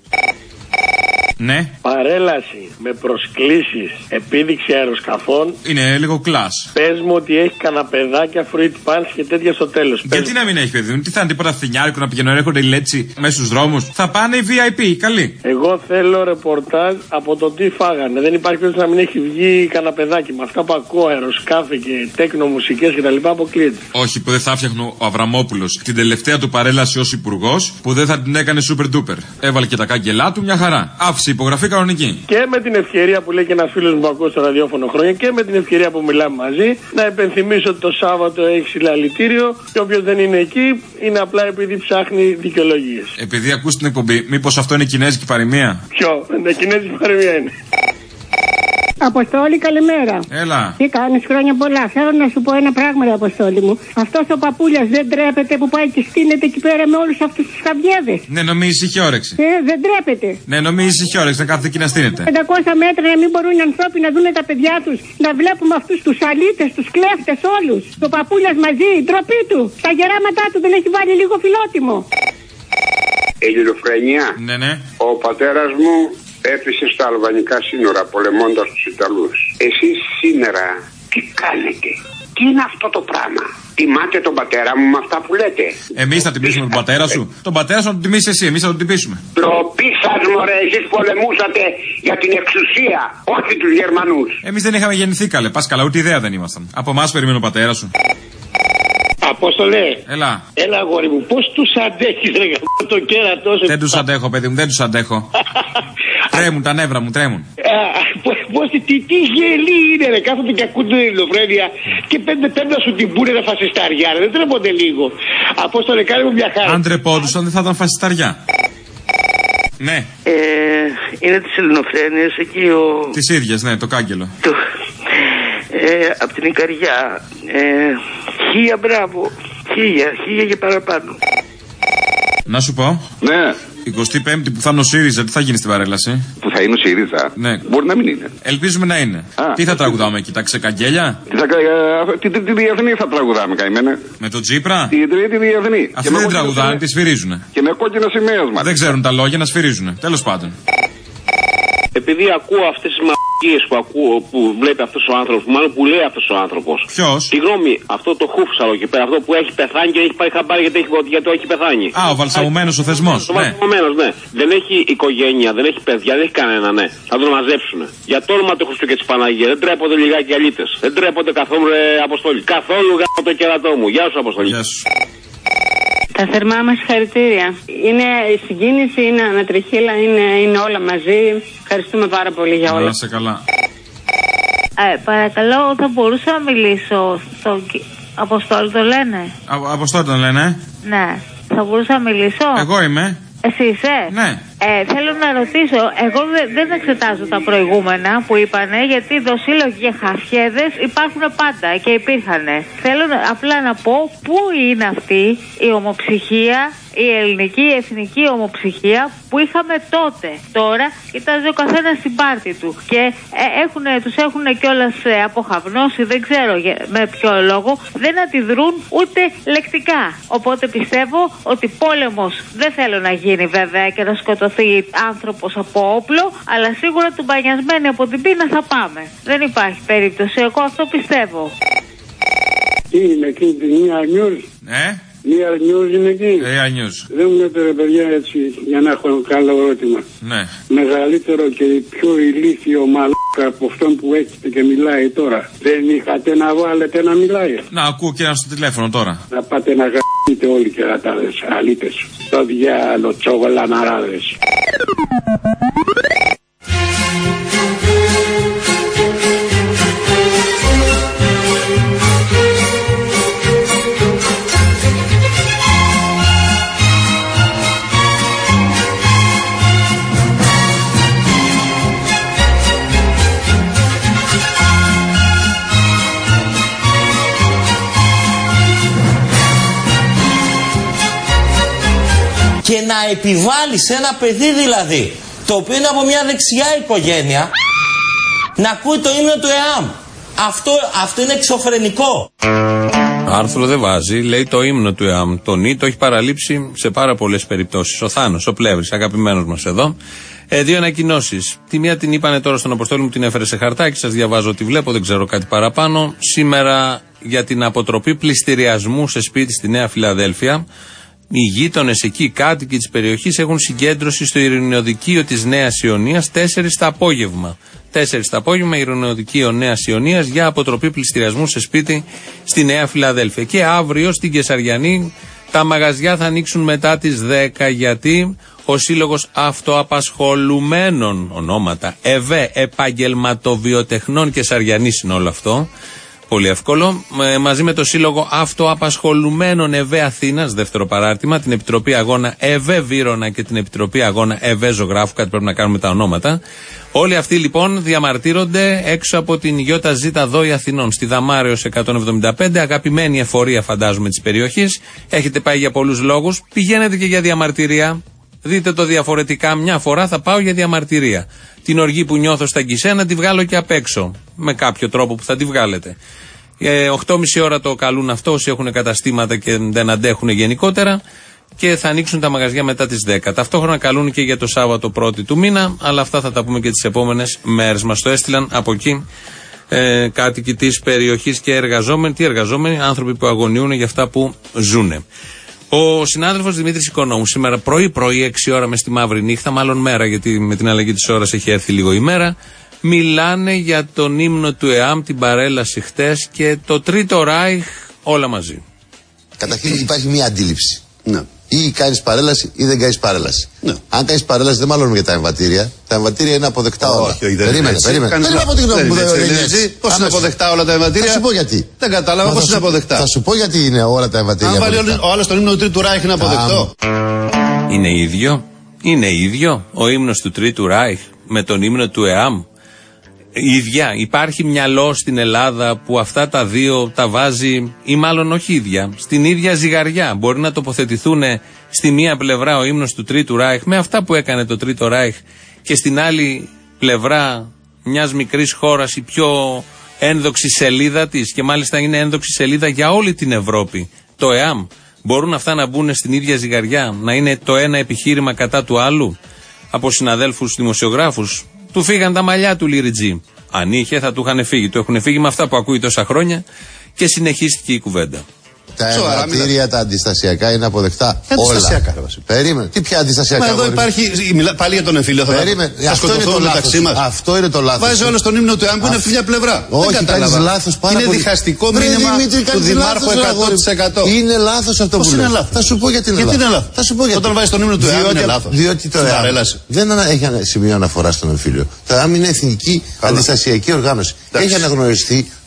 Ναι. Παρέλαση με προσκλήσεις, επίδειξη αεροσκαφών. Είναι λίγο κλάς. Πες μου ότι έχει καναπεδάκια, fruit punch και τέτοια στο τέλος. Γιατί να μην έχει, παιδί μου, τι θα είναι τίποτα φθινιάρικο να πηγαίνουν, έρχονται οι λέτσι μέσα στους δρόμους. Θα πάνε οι βι άι πι, καλή. Εγώ θέλω ρεπορτάζ από το τι φάγανε. Δεν υπάρχει περίπτωση να μην έχει βγει καναπεδάκι. Με αυτά που ακούω, αεροσκάφη και τέκνο μουσικές κτλ. Αποκλείεται. Όχι, που δεν θα φτιάχνει ο Αβραμόπουλος την τελευταία του παρέλαση ως υπουργός, που δεν θα την έκανε super duper. Έβαλε και τα κάγκελά του μια χαρά. Άφησε υπογραφή κανονική. Και με την ευκαιρία που λέει και ένας φίλος μου που ακούω στο ραδιόφωνο χρόνια, και με την ευκαιρία που μιλάμε μαζί, να υπενθυμίσω ότι το Σάββατο έχει συλλαλητήριο και όποιος δεν είναι εκεί είναι απλά επειδή ψάχνει δικαιολογίες. Επειδή ακούς την εκπομπή, μήπως αυτό είναι κινέζικη παροιμία? Ποιο? Ναι, κινέζικη παροιμία είναι. Αποστόλη, καλημέρα. Έλα. Τι κάνεις, χρόνια πολλά. Θέλω να σου πω ένα πράγμα, ρε Αποστόλη μου. Αυτός ο παππούλιας δεν τρέπεται που πάει και στείνεται εκεί πέρα με όλους αυτούς τους χαβιέδες? Ναι, νομίζεις είχε όρεξη. Ε, δεν τρέπεται. Ναι, νομίζεις είχε όρεξη να κάθεται εκεί να στείνεται. πεντακόσια μέτρα να μην μπορούν οι ανθρώποι να δουν τα παιδιά τους. Να βλέπουμε αυτούς τους αλήτες, τους κλέφτες όλους. Το παππούλιας μαζί, η ντροπή του. Τα γεράματά του δεν έχει βάλει λίγο φιλότιμο. Ελληνοφρενία. Ναι, ναι. Ο πατέρας μου έπεσε στα αλβανικά σύνορα πολεμώντας τους Ιταλούς. Εσείς σήμερα τι κάνετε? Τι είναι αυτό το πράγμα? Τιμάτε τον πατέρα μου με αυτά που λέτε? Εμείς θα τιμήσουμε τον πατέρα σου. Τον πατέρα σου να τον τιμήσεις εσύ, εμείς θα τον τιμήσουμε. Ντροπή σας, μωρέ, εσείς πολεμούσατε για την εξουσία, όχι τους Γερμανούς. Εμείς δεν είχαμε γεννηθεί, καλέ, πας καλά, ούτε ιδέα δεν ήμασταν. Από εμάς περιμένει ο πατέρας σου. Απόστολε. Έλα. Έλα, αγόρι μου, πώς τους αντέχεις, ρε γαμώ, το κέρατό σου? Δεν τους αντέχω, παιδί μου, δεν τους αντέχω. Τρέμουν, τα νεύρα μου τρέμουν. Πώς, τι, τι γελί είναι, ρε, κάθονται και ακούν την Ελληνοφρένεια και πέντε πέντε σου την πούνε, ρε φασισταριά, ρε, δεν τρέπονται λίγο. Απόστολε, κάνε μου μια χάρη. Αν τρεπόντουσαν δεν θα ήταν φασισταριά. Ναι. Ε, είναι της Ελληνοφρένειας εκεί ο... Τις ίδιες, ναι, το κάγκελο. Το... Ε, απ' την Ικαριά. Ε, χίλια μπράβο. Χίλια, χίλια και παραπάνω. Να σου πω. Ναι. εικοστή πέμπτη που θα είναι ο ΣΥΡΙΖΑ, τι θα γίνει στην παρέλαση? Που θα είναι ο ΣΥΡΙΖΑ? Ναι. Μπορεί να μην είναι. Ελπίζουμε να είναι. Α, τι θα τραγουδάμε εκεί, τα ξεκαγγέλια? Τι θα, τη, τη, τη διεθνή θα τραγουδάμε, καημένε. Με το Τσίπρα? Τη τρίτη διεθνή. Αυτοί δεν τραγουδάνε, τη σφυρίζουνε. Και με κόκκινα σημαία μα. Δεν ξέρουν τα λόγια να σφυρίζουνε. Τέλος πάντων. Επειδή ακούω αυτές τις μαλακίες που ακούω, που βλέπει αυτός ο άνθρωπος, μάλλον που λέει αυτός ο άνθρωπος. Ποιος? Συγγνώμη, αυτό το χούφσαλο εκεί πέρα, αυτό που έχει πεθάνει και έχει πάρει χαμπάρι γιατί, έχει, γιατί έχει πεθάνει. Α, ο βαλσαμωμένος ο θεσμός. Ο βαλσαμωμένος, ναι. Δεν έχει οικογένεια, δεν έχει παιδιά, δεν έχει κανένα, ναι. Θα τον μαζέψουν. Για το όνομα του Χριστού και της Παναγίας. Δεν τρέπονται λιγάκι οι αλήτες. Δεν τρέπονται καθόλου, ρε, Αποστόλη. Καθόλου γάμο το κερατό μου. Γεια σου, Αποστόλη. Γεια σου. Τα θερμά μας συγχαρητήρια. Είναι η συγκίνηση, είναι ανατριχύλα, είναι, είναι όλα μαζί. Ευχαριστούμε πάρα πολύ για όλα. Να είσαι καλά. Ε, παρακαλώ, θα μπορούσα να μιλήσω στον Αποστόλη, το λένε? Α, Αποστόλη τον λένε? Ναι. Θα μπορούσα να μιλήσω? Εγώ είμαι. Εσύ είσαι? Ναι. Ε, θέλω να ρωτήσω, εγώ δε, δεν εξετάζω τα προηγούμενα που είπανε, γιατί δοσύλλογοι και χαφιέδες υπάρχουν πάντα και υπήρχανε. Θέλω να, απλά να πω πού είναι αυτή η ομοψυχία, η ελληνική, η εθνική ομοψυχία που είχαμε τότε. Τώρα κοιτάζει ο καθένας στην πάρτη του και ε, έχουνε, τους έχουν κιόλας ε, αποχαυνώσει, δεν ξέρω με ποιο λόγο, δεν αντιδρούν ούτε λεκτικά. Οπότε πιστεύω ότι πόλεμος δεν θέλω να γίνει βέβαια και να σκοτωθεί άνθρωπος από όπλο, αλλά σίγουρα του μπανιασμένοι από την πείνα θα πάμε. Δεν υπάρχει περίπτωση, εγώ αυτό πιστεύω. Τι είναι εκεί, την Νέα News? Ε? Νέα News είναι εκεί. Νέα News. Δεν μου λέτε ρε παιδιά έτσι, για να έχω ένα καλό ερώτημα. Ναι. Μεγαλύτερο και πιο ηλίθιο μαλάκα από αυτόν που έχετε και μιλάει τώρα. Δεν είχατε να βάλετε να μιλάει? Να ακούω και ένα στο τηλέφωνο τώρα. Να πάτε να γαμπείτε όλοι και ρατάδες, αλήτες. Το διάλο, τσογολαναράδες. Και να επιβάλλει σε ένα παιδί δηλαδή, το οποίο είναι από μια δεξιά οικογένεια, να ακούει το ύμνο του ΕΑΜ. Αυτό, αυτό είναι εξωφρενικό. Άρθρο δεν βάζει, λέει το ύμνο του ΕΑΜ. Το νι το έχει παραλείψει σε πάρα πολλές περιπτώσεις. Ο Θάνος, ο Πλεύρης, αγαπημένος μας εδώ. Ε, δύο ανακοινώσεις. Τη μία την είπανε τώρα στον Αποστόλη, μου την έφερε σε χαρτάκι. Σας διαβάζω ότι βλέπω, δεν ξέρω κάτι παραπάνω. Σήμερα για την αποτροπή πληστηριασμού σε σπίτι στη Νέα Φιλαδέλφια. Οι γείτονες εκεί, οι κάτοικοι της περιοχής έχουν συγκέντρωση στο ειρηνοδικείο της Νέας Ιωνίας τέσσερις το απόγευμα. τέσσερις το απόγευμα, ειρηνοδικείο Νέας Ιωνίας για αποτροπή πληστηριασμού σε σπίτι στη Νέα Φιλαδέλφια. Και αύριο στην Κεσαριανή τα μαγαζιά θα ανοίξουν μετά τις δέκα, γιατί ο Σύλλογος Αυτοαπασχολουμένων, ονόματα ΕΒΕ, Επαγγελματοβιοτεχνών Κεσαριανής είναι όλο αυτό. Πολύ εύκολο. Ε, μαζί με το Σύλλογο Αυτοαπασχολουμένων ΕΒΕ Αθήνας, δεύτερο παράρτημα, την Επιτροπή Αγώνα ΕΒΕ Βύρωνα και την Επιτροπή Αγώνα ΕΒΕ Ζωγράφου, κάτι πρέπει να κάνουμε τα ονόματα. Όλοι αυτοί λοιπόν διαμαρτύρονται έξω από την ΙΖ Δόη Αθηνών, στη Δαμάρεως εκατόν εβδομήντα πέντε, αγαπημένη εφορία φαντάζομαι της περιοχής. Έχετε πάει για πολλούς λόγους, πηγαίνετε και για διαμαρτυρία. Δείτε το διαφορετικά, μια φορά θα πάω για διαμαρτυρία. Την οργή που νιώθω στα γκισέ να τη βγάλω και απ' έξω. Με κάποιο τρόπο που θα τη βγάλετε. Ε, οκτώ και μισή ώρα το καλούν αυτό όσοι έχουν καταστήματα και δεν αντέχουν γενικότερα. Και θα ανοίξουν τα μαγαζιά μετά τις δέκα. Ταυτόχρονα καλούν και για το Σάββατο πρώτη του μήνα. Αλλά αυτά θα τα πούμε και τις επόμενες μέρες. Μας το έστειλαν από εκεί ε, κάτοικοι της περιοχής και εργαζόμενοι. Τι εργαζόμενοι, άνθρωποι που αγωνιούν για αυτά που ζουνε. Ο συνάδελφος Δημήτρης Οικονόμου σήμερα πρωί-πρωί, έξι ώρα με στη μαύρη νύχτα, μάλλον μέρα, γιατί με την αλλαγή της ώρας έχει έρθει λίγο η μέρα, μιλάνε για τον ύμνο του ΕΑΜ, την παρέλαση χτες και το Τρίτο Ράιχ όλα μαζί. Καταρχήν υπάρχει μία αντίληψη. Ναι. Ή κάνεις παρέλαση ή δεν κάνεις παρέλαση. Ναι. Αν κάνεις παρέλαση δεν μάλλον για τα εμβατήρια. Τα εμβατήρια είναι αποδεκτά όλα. Όχι, όχι, δεν περίμενε, είναι περίμενε. Κάνεις... Δεν από την γνώμη μου, δεν είναι έτσι. Πώς είναι αποδεκτά όλα τα εμβατήρια. Θα σου πω γιατί. Δεν κατάλαβα πώς είναι αποδεκτά. Θα σου πω γιατί είναι όλα τα εμβατήρια. Αν βάλει ο άλλος τον ύμνο του Τρίτου Ράιχ είναι αποδεκτό. Είναι ίδιο. Είναι ίδιο ο ύμνος του Τρίτου Ράιχ με τον ύμνο του ΕΑΜ. Ίδια. Υπάρχει μυαλό στην Ελλάδα που αυτά τα δύο τα βάζει, ή μάλλον όχι ίδια, στην ίδια ζυγαριά. Μπορεί να τοποθετηθούν στη μία πλευρά ο ύμνος του Τρίτου Ράιχ με αυτά που έκανε το Τρίτο Ράιχ και στην άλλη πλευρά μιας μικρής χώρας η πιο ένδοξη σελίδα της, και μάλιστα είναι ένδοξη σελίδα για όλη την Ευρώπη, το ΕΑΜ. Μπορούν αυτά να μπουν στην ίδια ζυγαριά, να είναι το ένα επιχείρημα κατά του άλλου? Από συναδέλφους δημοσιογράφους του φύγαν τα μαλλιά του Λιριτζή. Αν είχε θα του είχαν φύγει. Του έχουν φύγει με αυτά που ακούει τόσα χρόνια και συνεχίστηκε η κουβέντα. Τα εμβατήρια, τα αντιστασιακά είναι αποδεκτά. Αντιστασιακά, όλα. Περίμενε. Τι πια αντιστασιακά? Μα εδώ υπάρχει. Πάλι για τον εμφύλιο θα, θα σκοτωθούν μεταξύ μας. Αυτό είναι το λάθος. Βάζει όλο τον ύμνο του ΕΑΜ που είναι αυτή μια πλευρά. Όχι, κάνεις λάθος πάρα πολύ. Είναι διχαστικό μήνυμα του Δημάρχου εκατό τοις εκατό. Είναι λάθος αυτό που λέει. Θα σου πω γιατί είναι λάθος. Θα σου πω γιατί. Όταν βάζει τον ύμνο του ΕΑΜ είναι λάθος. Διότι το ΕΑΜ δεν έχει σημείο αναφορά στον εμφύλιο. Το ΕΑΜ είναι εθνική αντιστασιακή οργάνωση. Έχει αναγνωριστεί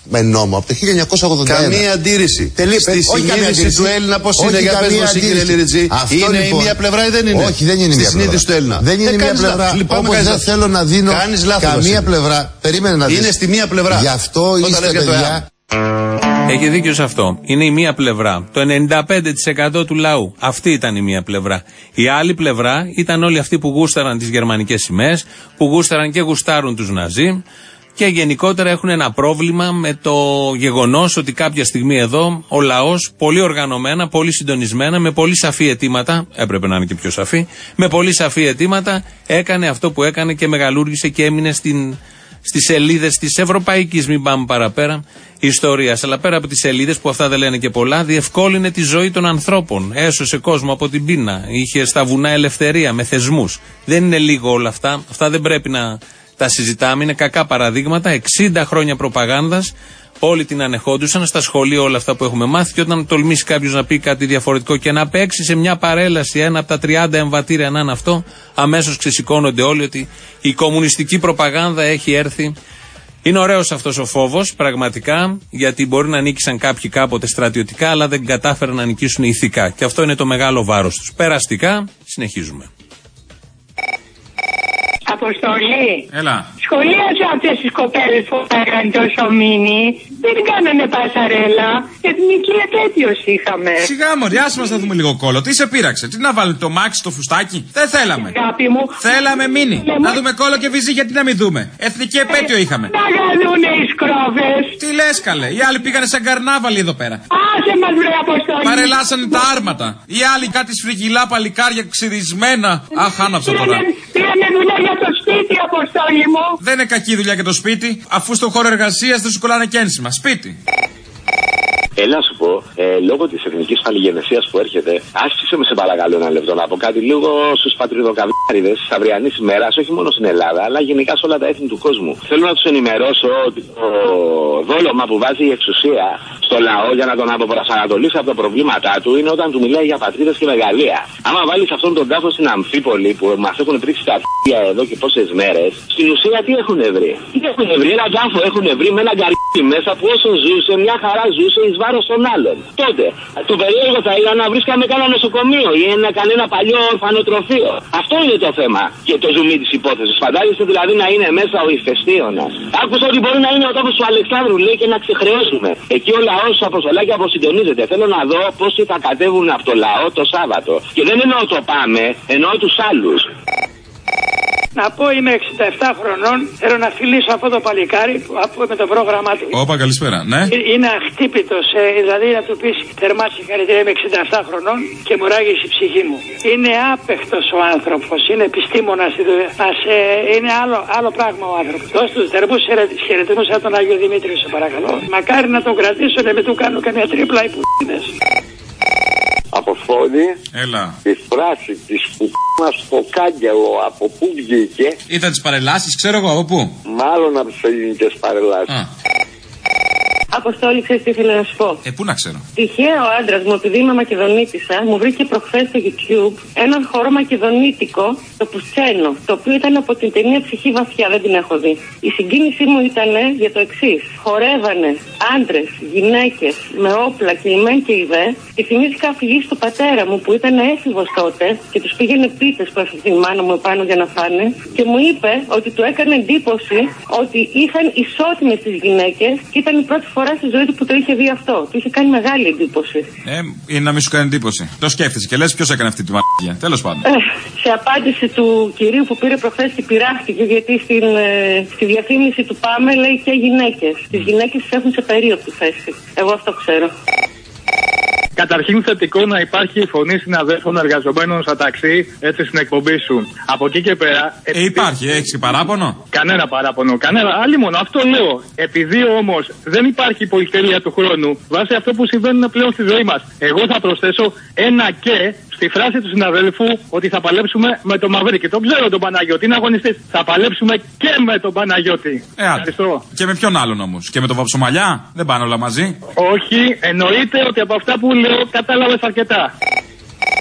Με νόμο από το χίλια εννιακόσια ογδόντα ένα. Καμία αντίρρηση. Τελεί, στη συνείδηση του Έλληνα, πώς είναι, για πες μας, κύριε Λιριτζή. Είναι λοιπόν η μία πλευρά ή δεν είναι? Όχι, δεν είναι η μία πλευρά. Του Έλληνα. Δεν είναι η μία πλευρά. Όπως δεν θέλω να δίνω καμία πλευρά. Περίμενε να δεις. Είναι στη μία πλευρά. Γι' αυτό είστε παιδιά. Έχει δίκιο σε αυτό. Είναι η μία πλευρά. Το ενενήντα πέντε τοις εκατό του λαού. Αυτή ήταν η μία πλευρά. Η άλλη πλευρά ήταν όλοι αυτοί που γούσταραν τις γερμανικές σημαίες, που γούσταραν και γουστάρουν τους Ναζί και γενικότερα έχουν ένα πρόβλημα με το γεγονός ότι κάποια στιγμή εδώ ο λαός πολύ οργανωμένα, πολύ συντονισμένα, με πολύ σαφή αιτήματα, έπρεπε να είναι και πιο σαφή, με πολύ σαφή αιτήματα έκανε αυτό που έκανε και μεγαλούργησε και έμεινε στην. Στις σελίδες της ευρωπαϊκής, μην πάμε παραπέρα, ιστορίας. Αλλά πέρα από τις σελίδες που αυτά δεν λένε και πολλά, διευκόλυνε τη ζωή των ανθρώπων. Έσωσε κόσμο από την πείνα. Είχε στα βουνά ελευθερία με θεσμούς. Δεν είναι λίγο όλα αυτά. Αυτά δεν πρέπει να τα συζητάμε. Είναι κακά παραδείγματα. εξήντα χρόνια προπαγάνδας. Όλοι την ανεχόντουσαν στα σχολεία όλα αυτά που έχουμε μάθει. Και όταν τολμήσει κάποιος να πει κάτι διαφορετικό και να παίξει σε μια παρέλαση ένα από τα τριάντα εμβατήρια να είναι αυτό, αμέσως ξεσηκώνονται όλοι ότι η κομμουνιστική προπαγάνδα έχει έρθει. Είναι ωραίος αυτός ο φόβος, πραγματικά, γιατί μπορεί να νίκησαν κάποιοι κάποτε στρατιωτικά, αλλά δεν κατάφεραν να νικήσουν ηθικά. Και αυτό είναι το μεγάλο βάρος τους. Περαστικά, συνεχίζουμε. Αποστολή. Έλα. Σχολίασα αυτές τις κοπέλες που έκαναν τόσο μήνυ. Δεν κάνανε πασαρέλα. Εθνική επέτειος είχαμε. Σιγά μωρί, άσε μας να δούμε λίγο κόλλο. Τι σε πείραξε, τι να βάλει το μάξι στο φουστάκι? Δεν θέλαμε. Αγάπη μου. Θέλαμε μήνυ. Να δούμε κόλλο και βυζί, γιατί να μην δούμε. Εθνική επέτειο είχαμε. Να γαλούνε οι σκρόβες. Τι λες καλέ, οι άλλοι πήγανε σαν καρνάβαλοι εδώ πέρα. Άσε μας βρε Αποστολή. Παρελάσανε τα άρματα. Οι άλλοι κάτι σφριγγυλά παλικάρια ξυρισμένα. Αχ, άναψα τώρα. Πήραμε δουλειά για το σπίτι, Αποστόλη μου. Δεν είναι κακή δουλειά για το σπίτι, αφού στον χώρο εργασίας δεν σου κολλάνε και ένσημα. Σπίτι. Έλα σου πω, ε, λόγω της εθνικής παλιγενεσίας που έρχεται, άσκησε με σε παρακαλώ ένα λεπτό να πω κάτι λίγο στους πατριδοκαβιάριδες της αυριανής ημέρας, όχι μόνο στην Ελλάδα, αλλά γενικά σε όλα τα έθνη του κόσμου. Θέλω να τους ενημερώσω ότι το δόλωμα που βάζει η εξουσία στο λαό για να τον αποπροσανατολίσει από τα προβλήματά του είναι όταν του μιλάει για πατρίδες και μεγαλεία. Άμα βάλεις αυτόν τον τάφο στην Αμφίπολη που μας έχουν πρίξει τα αρχεία εδώ και πόσες μέρες, στην ουσία τι έχουν βρει? Τι έχουν βρει? Ένα τάφο έχουν βρει με ένα γκαρί μέσα που όσο ζούσε, μια χαρά ζούσε εις βάρος των άλλων. Τότε, το περίεργο θα ήταν να βρίσκαμε κανένα νοσοκομείο ή ένα, κανένα παλιό ορφανοτροφείο. Αυτό είναι το θέμα και το ζουμί της υπόθεσης. Φαντάζεστε δηλαδή να είναι μέσα ο ηφαιστίωνας. Άκουσα ότι μπορεί να είναι ο τόπος του Αλεξάνδρου, λέει, και να ξεχρεώσουμε. Εκεί ο λαός αποστολάκια αποσυντονίζεται. Θέλω να δω πόσοι θα κατέβουν από το λαό το Σάββατο. Και δεν εννοώ το πάμε, εννοώ τους άλλους. Να πω, είμαι εξήντα επτά χρονών. Θέλω να φιλήσω αυτό το παλικάρι που με το πρόγραμμά του. Όπα, καλησπέρα, ναι. Είναι αχτύπητος, ε, δηλαδή να του πεις θερμά συγχαρητήρια, είμαι εξήντα επτά χρονών και μου ράγισε η ψυχή μου. Είναι άπεχτος ο άνθρωπος, είναι επιστήμονας. Ε, είναι άλλο, άλλο πράγμα ο άνθρωπος. Δώσ' τους θερμούς χαιρετισμούς από τον Άγιο Δημήτριο, σε παρακαλώ. Μακάρι να τον κρατήσω και με του κάνω καμιά τρίπλα οι π***νες. Αποστόλη, έλα. Η φράση της πουπίνας στο κάγκελο από πού βγήκε? Ήταν τις παρελάσεις, ξέρω εγώ από πού. Μάλλον από τις ελληνικές παρελάσεις. Α. Αποστόλη, ξέρεις τι ήθελα να σου πω? Ε, πού να ξέρω. Τυχαία ο άντρας μου, επειδή είμαι Μακεδονίτισσα, μου βρήκε προχθές στο YouTube έναν χώρο μακεδονίτικο, το Πουστσένο, το οποίο ήταν από την ταινία Ψυχή Βαθιά, δεν την έχω δει. Η συγκίνησή μου ήταν για το εξής. Χορεύανε άντρες, γυναίκες, με όπλα και η μεν και η δε, και θυμήθηκα αφηγήσεις του πατέρα μου που ήταν έφηβος τότε και τους πήγαινε πίτες που έφυγε τη μάνα μου επάνω για να φάνε, και μου είπε ότι του έκανε εντύπωση ότι είχαν ισότιμες τις γυναίκες και ήταν η πρώτη φορά στη ζωή του που το είχε δει αυτό. Του είχε κάνει μεγάλη εντύπωση. Ε, είναι να μην σου κάνει εντύπωση. Το σκέφτεσαι και λες ποιος έκανε αυτή τη μαγεία. Τέλος πάντων. Ε, σε απάντηση του κυρίου που πήρε προχθές και πειράχτηκε, γιατί στην, ε, στη διαφήμιση του Πάμε λέει και γυναίκες. Τις γυναίκες τις έχουν σε περίοπτη θέση. Εγώ αυτό ξέρω. Καταρχήν θετικό να υπάρχει η φωνή συναδέλφων εργαζομένων στα ταξί, έτσι, στην εκπομπή σου. Από εκεί και πέρα... Ε, υπάρχει, έχεις και παράπονο? Κανένα παράπονο, κανένα, άλλη μόνο, αυτό λέω. Επειδή όμως δεν υπάρχει πολυτέλεια του χρόνου, βάσει αυτό που συμβαίνει πλέον στη ζωή μας, εγώ θα προσθέσω ένα και στη φράση του συναδέλφου ότι θα παλέψουμε με τον Μαυρίκη. Τον ξέρω τον Παναγιώτη, είναι αγωνιστής. Θα παλέψουμε και με τον Παναγιώτη. Ε, Ευχαριστώ. Και με ποιον άλλον όμως? Και με τον Βαψομαλιά? Δεν πάνε όλα μαζί? Όχι, εννοείται ότι από αυτά που λέω κατάλαβες αρκετά.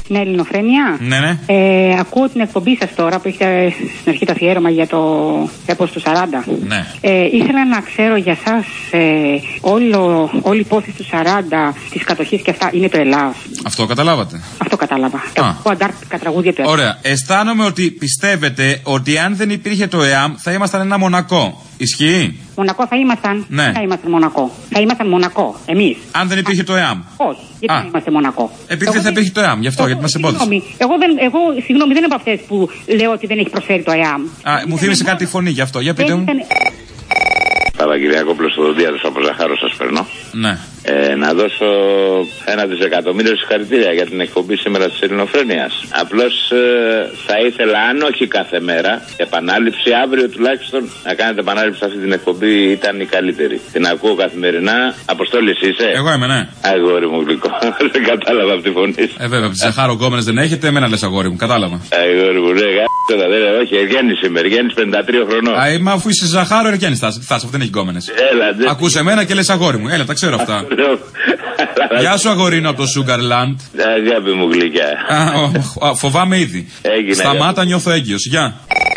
Ναι, Ελληνοφρένεια. Ναι, ναι. Ε, ακούω την εκπομπή σας τώρα που έχετε στην αρχή το αφιέρωμα για το έπος του σαράντα. Ναι. Ε, ήθελα να ξέρω για σας ε, όλο, όλη η υπόθεση του σαράντα, της κατοχής και αυτά είναι το Ελλάς. Αυτό καταλάβατε. Αυτό κατάλαβα. Το αντάρτικα τραγούδια του. Ωραία. Αισθάνομαι ότι πιστεύετε ότι αν δεν υπήρχε το ΕΑΜ θα ήμασταν ένα Μονακό. Ισχύει? Μονακό θα ήμασταν. Ναι. Θα ήμασταν Μονακό. Θα ήμασταν Μονακό. Εμείς. Αν δεν υπήρχε το ΕΑΜ. Όχι. Γιατί δεν είμαστε Μονακό. Επειδή δεν θα υπήρχε το ΕΑΜ. Γι' αυτό, εγώ, γιατί μας εμπόδισε. Εγώ, δεν, εγώ, συγγνώμη, δεν είμαι από αυτές που λέω ότι δεν έχει προσφέρει το ΕΑΜ. Α, μου θύμισε κάτι φωνή γι' αυτό. Για πείτε μου. Σαββατοκύριακο Πλωστοδοντίατος από Ζαχάρο σας περνώ. Ναι. Ε, να δώσω ένα δισεκατομμύριο συγχαρητήρια για την εκπομπή σήμερα της Ελληνοφρένειας. Απλώς ε, θα ήθελα, αν όχι κάθε μέρα, επανάληψη αύριο τουλάχιστον, να κάνετε επανάληψη αυτή την εκπομπή, ήταν η καλύτερη. Την ακούω καθημερινά. Αποστόλη, είσαι? Εγώ είμαι, ναι. Αγόρι μου γλυκό. Δεν κατάλαβα από τη φωνή σου. Ε, βέβαια, από τη Ζαχάρο γκόμενες δεν έχετε, εμένα λες αγόρι μου, κατάλαβα. Αγόρι μου, ναι, γα***τα, δεν είναι, όχι, Εργένης είμαι, Εργένης πενήντα τρία χρονών. Α, είμαι, αφού είσαι Ζαχάρο, Εργένης θα είσαι, δεν έχει γκόμενες. Έλα, ακούς εμένα και λες αγόρι μου, έλα, τα ξέρω αυτά. Γεια σου αγορίνο από το Sugarland. Αγάπη μου γλυκιά. Α, φοβάμαι ήδη. Έγινε, σταμάτα, νιώθω έγκυος. Γεια.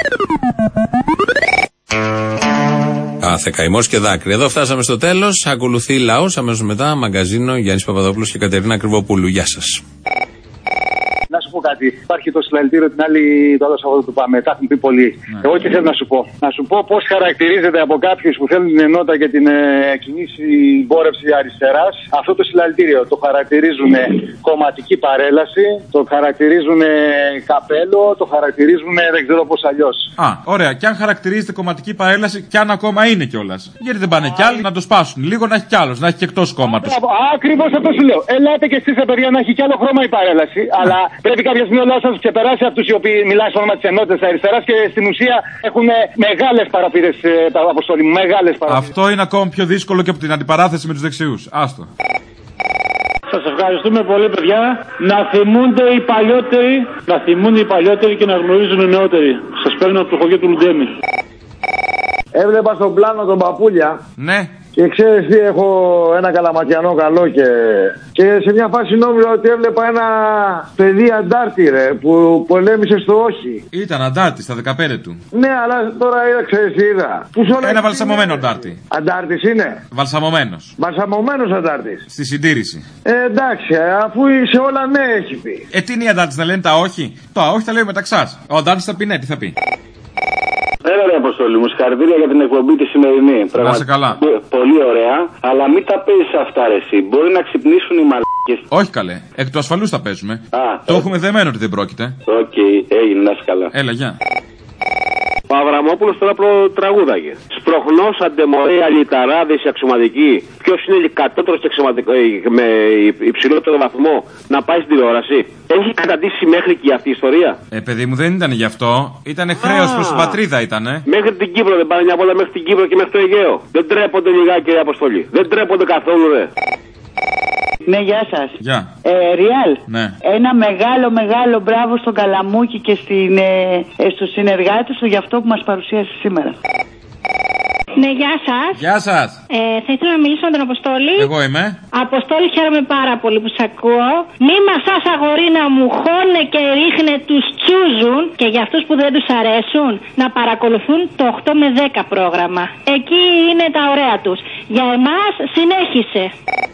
Κάθε καημός και δάκρυ. Εδώ φτάσαμε στο τέλος. Ακολουθεί λαός. Αμέσως μετά μαγκαζίνο Γιάννης Παπαδόπουλος και Κατερίνα Κρυβοπούλου. Γεια σας. Να σου πω κάτι. Υπάρχει το συλλαλητήριο την άλλη, το άλλο Σαββατό του Πάμε. Τα έχουν πει πολλοί. Ναι. Εγώ τι θέλω να σου πω. Να σου πω πώς χαρακτηρίζεται από κάποιους που θέλουν την ενότητα και την ε, κοινή συμπόρευση αριστεράς αυτό το συλλαλητήριο. Το χαρακτηρίζουν κομματική παρέλαση, το χαρακτηρίζουν καπέλο, το χαρακτηρίζουν δεν ξέρω πώς αλλιώς. Α, ωραία. Και αν χαρακτηρίζεται κομματική παρέλαση, κι αν ακόμα είναι κιόλας. Γιατί δεν πάνε κι άλλοι να το σπάσουν. Λίγο να έχει κι άλλος, να έχει και εκτός κόμματος. Ακριβώς αυτό σου λέω. Ελάτε και εσείς, παιδιά, να έχει κι άλλο χρώμα η παρέλαση. Αλλά πρέπει κάποια στιγμή ο λαός να τους ξεπεράσει αυτούς οι οποίοι μιλάνε στο όνομα της ενότητας της αριστεράς και στην ουσία έχουν μεγάλες παραπήρες, Αποστόλη μου, μεγάλες παραπήρες. Αυτό είναι ακόμα πιο δύσκολο και από την αντιπαράθεση με τους δεξιούς. Άστο. Σας ευχαριστούμε πολύ, παιδιά. Να θυμούνται οι παλιότεροι, να θυμούνται οι παλιότεροι και να γνωρίζουν οι νεότεροι. Σας παίρνω από το χωριό του Λουντέμι. Έβλεπα στον πλάνο τον Παπούλια. Ναι. Και ξέρεις τι, έχω ένα καλαματιανό καλό και, και σε μια φάση νόμιζα ότι έβλεπα ένα παιδί αντάρτη ρε, που πολέμησε στο όχι. Ήταν αντάρτη στα δεκαπέντε του. Ναι, αλλά τώρα είδα, ξέρεις τι είδα. Ένα βαλσαμωμένο αντάρτη. Αντάρτης είναι. Βαλσαμωμένος. Βαλσαμωμένος αντάρτης. Στη συντήρηση. Ε, εντάξει, αφού σε όλα ναι έχει πει. Ε, τι είναι οι αντάρτης να λένε τα όχι. Το όχι τα λέει μεταξάς. Ο αντάρτης θα πει ναι, τι θα πει. Έλα ρε Αποστόλη μου, συγχαρητήρια για την εκπομπή τη σημερινή. Να είσαι καλά. Πολύ ωραία, αλλά μην τα παίζεις αυτά ρε εσύ. Μπορεί να ξυπνήσουν οι μαλακές. Όχι καλέ, εκ του ασφαλούς τα παίζουμε. Α, το έχουμε δεμένο ότι δεν πρόκειται. Οκ, okay, έγινε, να είσαι καλά. Έλα, γεια. Ο Αβραμόπουλος τώρα τραγούδαγε. Σπροχνός αντεμορία λιταράδες αξιωματική. Ποιος είναι κατώτερος και με υψηλότερο βαθμό να πάει στην τηλεόραση. Έχει καταντήσει μέχρι και αυτή η ιστορία. Ε, παιδί μου, δεν ήταν γι' αυτό. Ήτανε χρέος προς την πατρίδα, ήτανε. Μέχρι την Κύπρο δεν πάνε μια βόλτα μέχρι την Κύπρο και μέχρι το Αιγαίο. Δεν τρέπονται λιγάκι, κύριε Αποστολή. Δεν τρέπονται καθόλου, ρε. Ναι, γεια σας. Γεια. Ε, Ριάλ. Ναι. Ένα μεγάλο μεγάλο μπράβο στον Καλαμούκη και στην, ε, στους συνεργάτες του για αυτό που μας παρουσίασε σήμερα. Ναι, γεια σας. Γεια σας. Ε, θα ήθελα να μιλήσω με τον Αποστόλη. Εγώ είμαι. Αποστόλη, χαίρομαι πάρα πολύ που σ' ακούω. Μη μασάς αγορίνα μου, χώνε και ρίχνε τους τσούζουν. Και για αυτούς που δεν τους αρέσουν, να παρακολουθούν το οκτώ με δέκα πρόγραμμα. Εκεί είναι τα ωραία τους. Για εμάς, συνέχισε.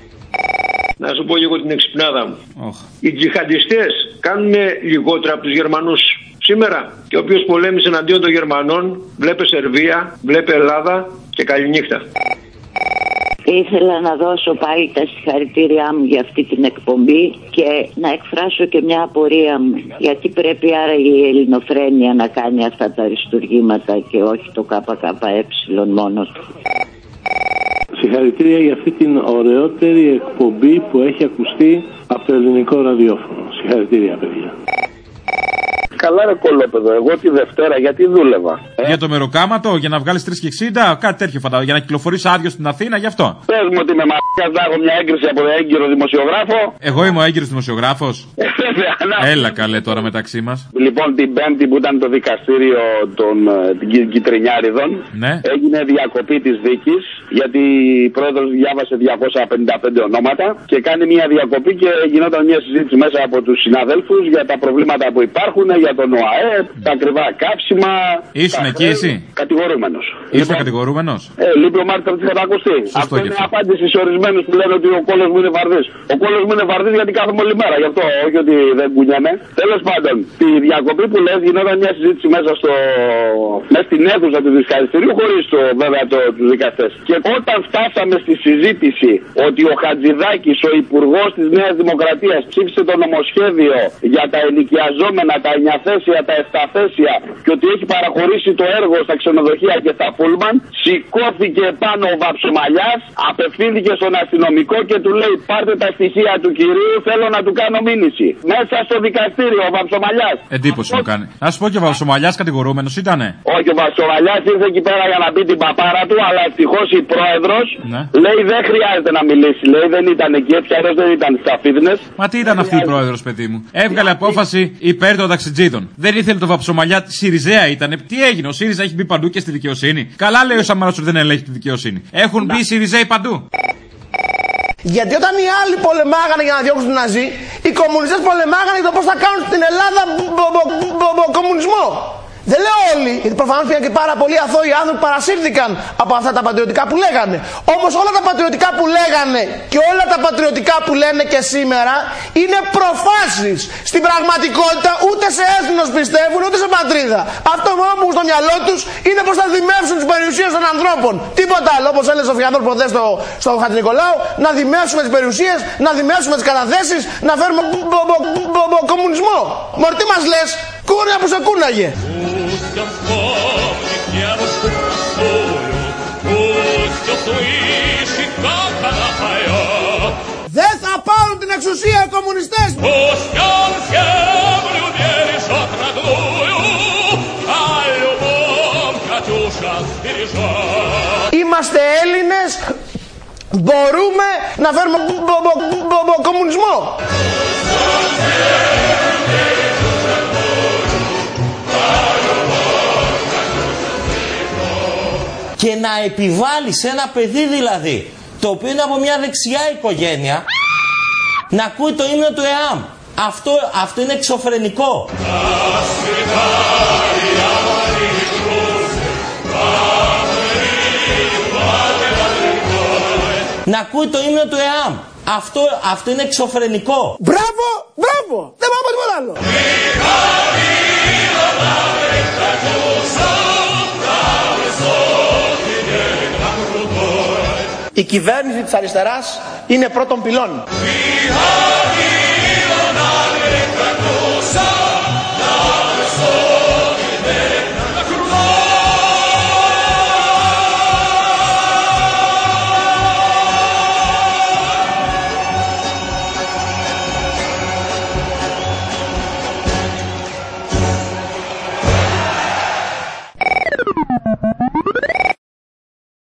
Να σου πω λίγο την εξυπνάδα μου. Oh. Οι τζιχαντιστές κάνουν λιγότερα από τους Γερμανούς σήμερα. Και ο οποίος πολέμησε εναντίον των Γερμανών, βλέπε Σερβία, βλέπε Ελλάδα και καληνύχτα. Ήθελα να δώσω πάλι τα συγχαρητήριά μου για αυτή την εκπομπή και να εκφράσω και μια απορία μου. Γιατί πρέπει άρα η Ελληνοφρένεια να κάνει αυτά τα αριστουργήματα και όχι το ΚΚΕ μόνο του. Συγχαρητήρια για αυτή την ωραιότερη εκπομπή που έχει ακουστεί από το ελληνικό ραδιόφωνο. Συγχαρητήρια, παιδιά. Καλά ρε κολόπεδο, εγώ τη Δευτέρα γιατί δούλευα. Ε? Για το μεροκάματο, για να βγάλεις τρία και εξήντα, κάτι τέτοιο φαντάζομαι. Για να κυκλοφορείς άδειο στην Αθήνα, γι' αυτό. Πες μου ότι με μ***ας να έχω μια έγκριση από έγκυρο δημοσιογράφο. Εγώ είμαι ο έγκυρος δημοσιογράφος. Έλα καλέ τώρα μεταξύ μας. Λοιπόν, την Πέμπτη που ήταν το δικαστήριο των Κιτρινιάριδων, ναι. Έγινε διακοπή της δίκης γιατί η πρόεδρος διάβασε διακόσια πενήντα πέντε ονόματα και κάνει μια διακοπή και γινόταν μια συζήτηση μέσα από τους συναδέλφους για τα προβλήματα που υπάρχουν, για τον ΟΑΕ, τα ακριβά κάψιμα. Ήσουν εκεί εσύ? Κατηγορούμενος. Ήσουν λοιπόν, κατηγορούμενος. Ε, λείπει ο Μάρτυρας της κατακουστή. Αυτό είναι απάντηση σε ορισμένους που λένε ότι ο κόλος μου είναι βαρδής. Ο κόλος μου είναι βαρδής γιατί κάθομαι όλη μέρα. Γι' αυτό, όχι ότι δεν κουνιέμαι. Τέλος πάντων, τη διακοπή που λες γινόταν μια συζήτηση μέσα στο. μέσα στην αίθουσα του δικαστηρίου, χωρίς το, βέβαια το, τους δικαστές. Και όταν φτάσαμε στη συζήτηση ότι ο Χατζηδάκης, ο υπουργός της Νέας Δημοκρατίας, ψήφισε το νομοσχέδιο για τα ενοικιαζόμενα, τα εννιαθέσια, τα εφταθέσια και ότι έχει παραχωρήσει το έργο στα ξενοδοχεία και στα πούλμαν, σηκώθηκε πάνω ο Βαψομαλιάς, απευθύνθηκε στον αστυνομικό και του λέει: πάρτε τα στοιχεία του κυρίου, θέλω να του κάνω μήνυση. Μέσα στο δικαστήριο ο Βαψομαλιάς. Εντύπωση μου κάνει. Να σου πω και ο Βαψομαλιάς κατηγορούμενος ήτανε. Όχι, ο Βαψομαλιάς ήρθε εκεί πέρα για να πει την παπάρα του, αλλά ευτυχώς η πρόεδρος ναι. λέει δεν χρειάζεται να μιλήσει. Λέει δεν ήταν εκεί, έτσι αλλιώς δεν ήταν στα Φίδνες. Μα τι ήταν αυτή η πρόεδρος, παιδί μου? Έβγαλε απόφαση υπέρ των ταξιτζίδων. Δεν ήθελε το Βαψομαλιά, Σιριζέα ήτανε. Τι έγινε, ο ΣΥΡΙΖΑ έχει μπει παντού και στη δικαιοσύνη. Καλά λέει ο Σαμαράς ότι δεν ελέγχει τη δικαιοσύνη. Έχουν μπει οι Σιριζέοι παντού. Γιατί όταν οι άλλοι πολεμάγανε για να διώξουν τον Ναζί, οι κομμουνιστές πολεμάγανε για το πώς θα κάνουν στην Ελλάδα κομμουνισμό. Δεν λέω όλοι, γιατί προφανώς πήγαν και πάρα πολλοί αθώοι άνθρωποι που παρασύρθηκαν από αυτά τα πατριωτικά που λέγανε. Όμως όλα τα πατριωτικά που λέγανε και όλα τα πατριωτικά που λένε και σήμερα είναι προφάσεις. Στην πραγματικότητα ούτε σε έθνος πιστεύουν ούτε σε πατρίδα. Αυτό μόνο που έχουν στο μυαλό τους είναι πως θα δημεύσουν τις περιουσίες των ανθρώπων. Τίποτα άλλο, όπως έλεγε ο Φιανδρός προχθές στο, στο Χατζηνικολάου, να δημεύσουμε τις περιουσίες, να δημεύσουμε τις καταθέσεις, να φέρουμε κομμουνισμό. Μωρ, τι μας λες, κούρια που σε κούναγε. Δεν θα πάρουν την εξουσία οι κομμουνιστές. Είμαστε Έλληνες, μπορούμε να φέρουμε κομμουνισμό. Και να επιβάλλει σε ένα παιδί δηλαδή, το οποίο είναι από μια δεξιά οικογένεια, να ακούει το ύμνο του ΕΑΜ. Αυτό, αυτό είναι εξωφρενικό. Να ακούει το ύμνο του ΕΑΜ. Αυτό, αυτό είναι εξωφρενικό. Μπράβο, μπράβο. Δεν πάω τίποτα άλλο. Η κυβέρνηση της αριστεράς είναι πρώτον πυλών.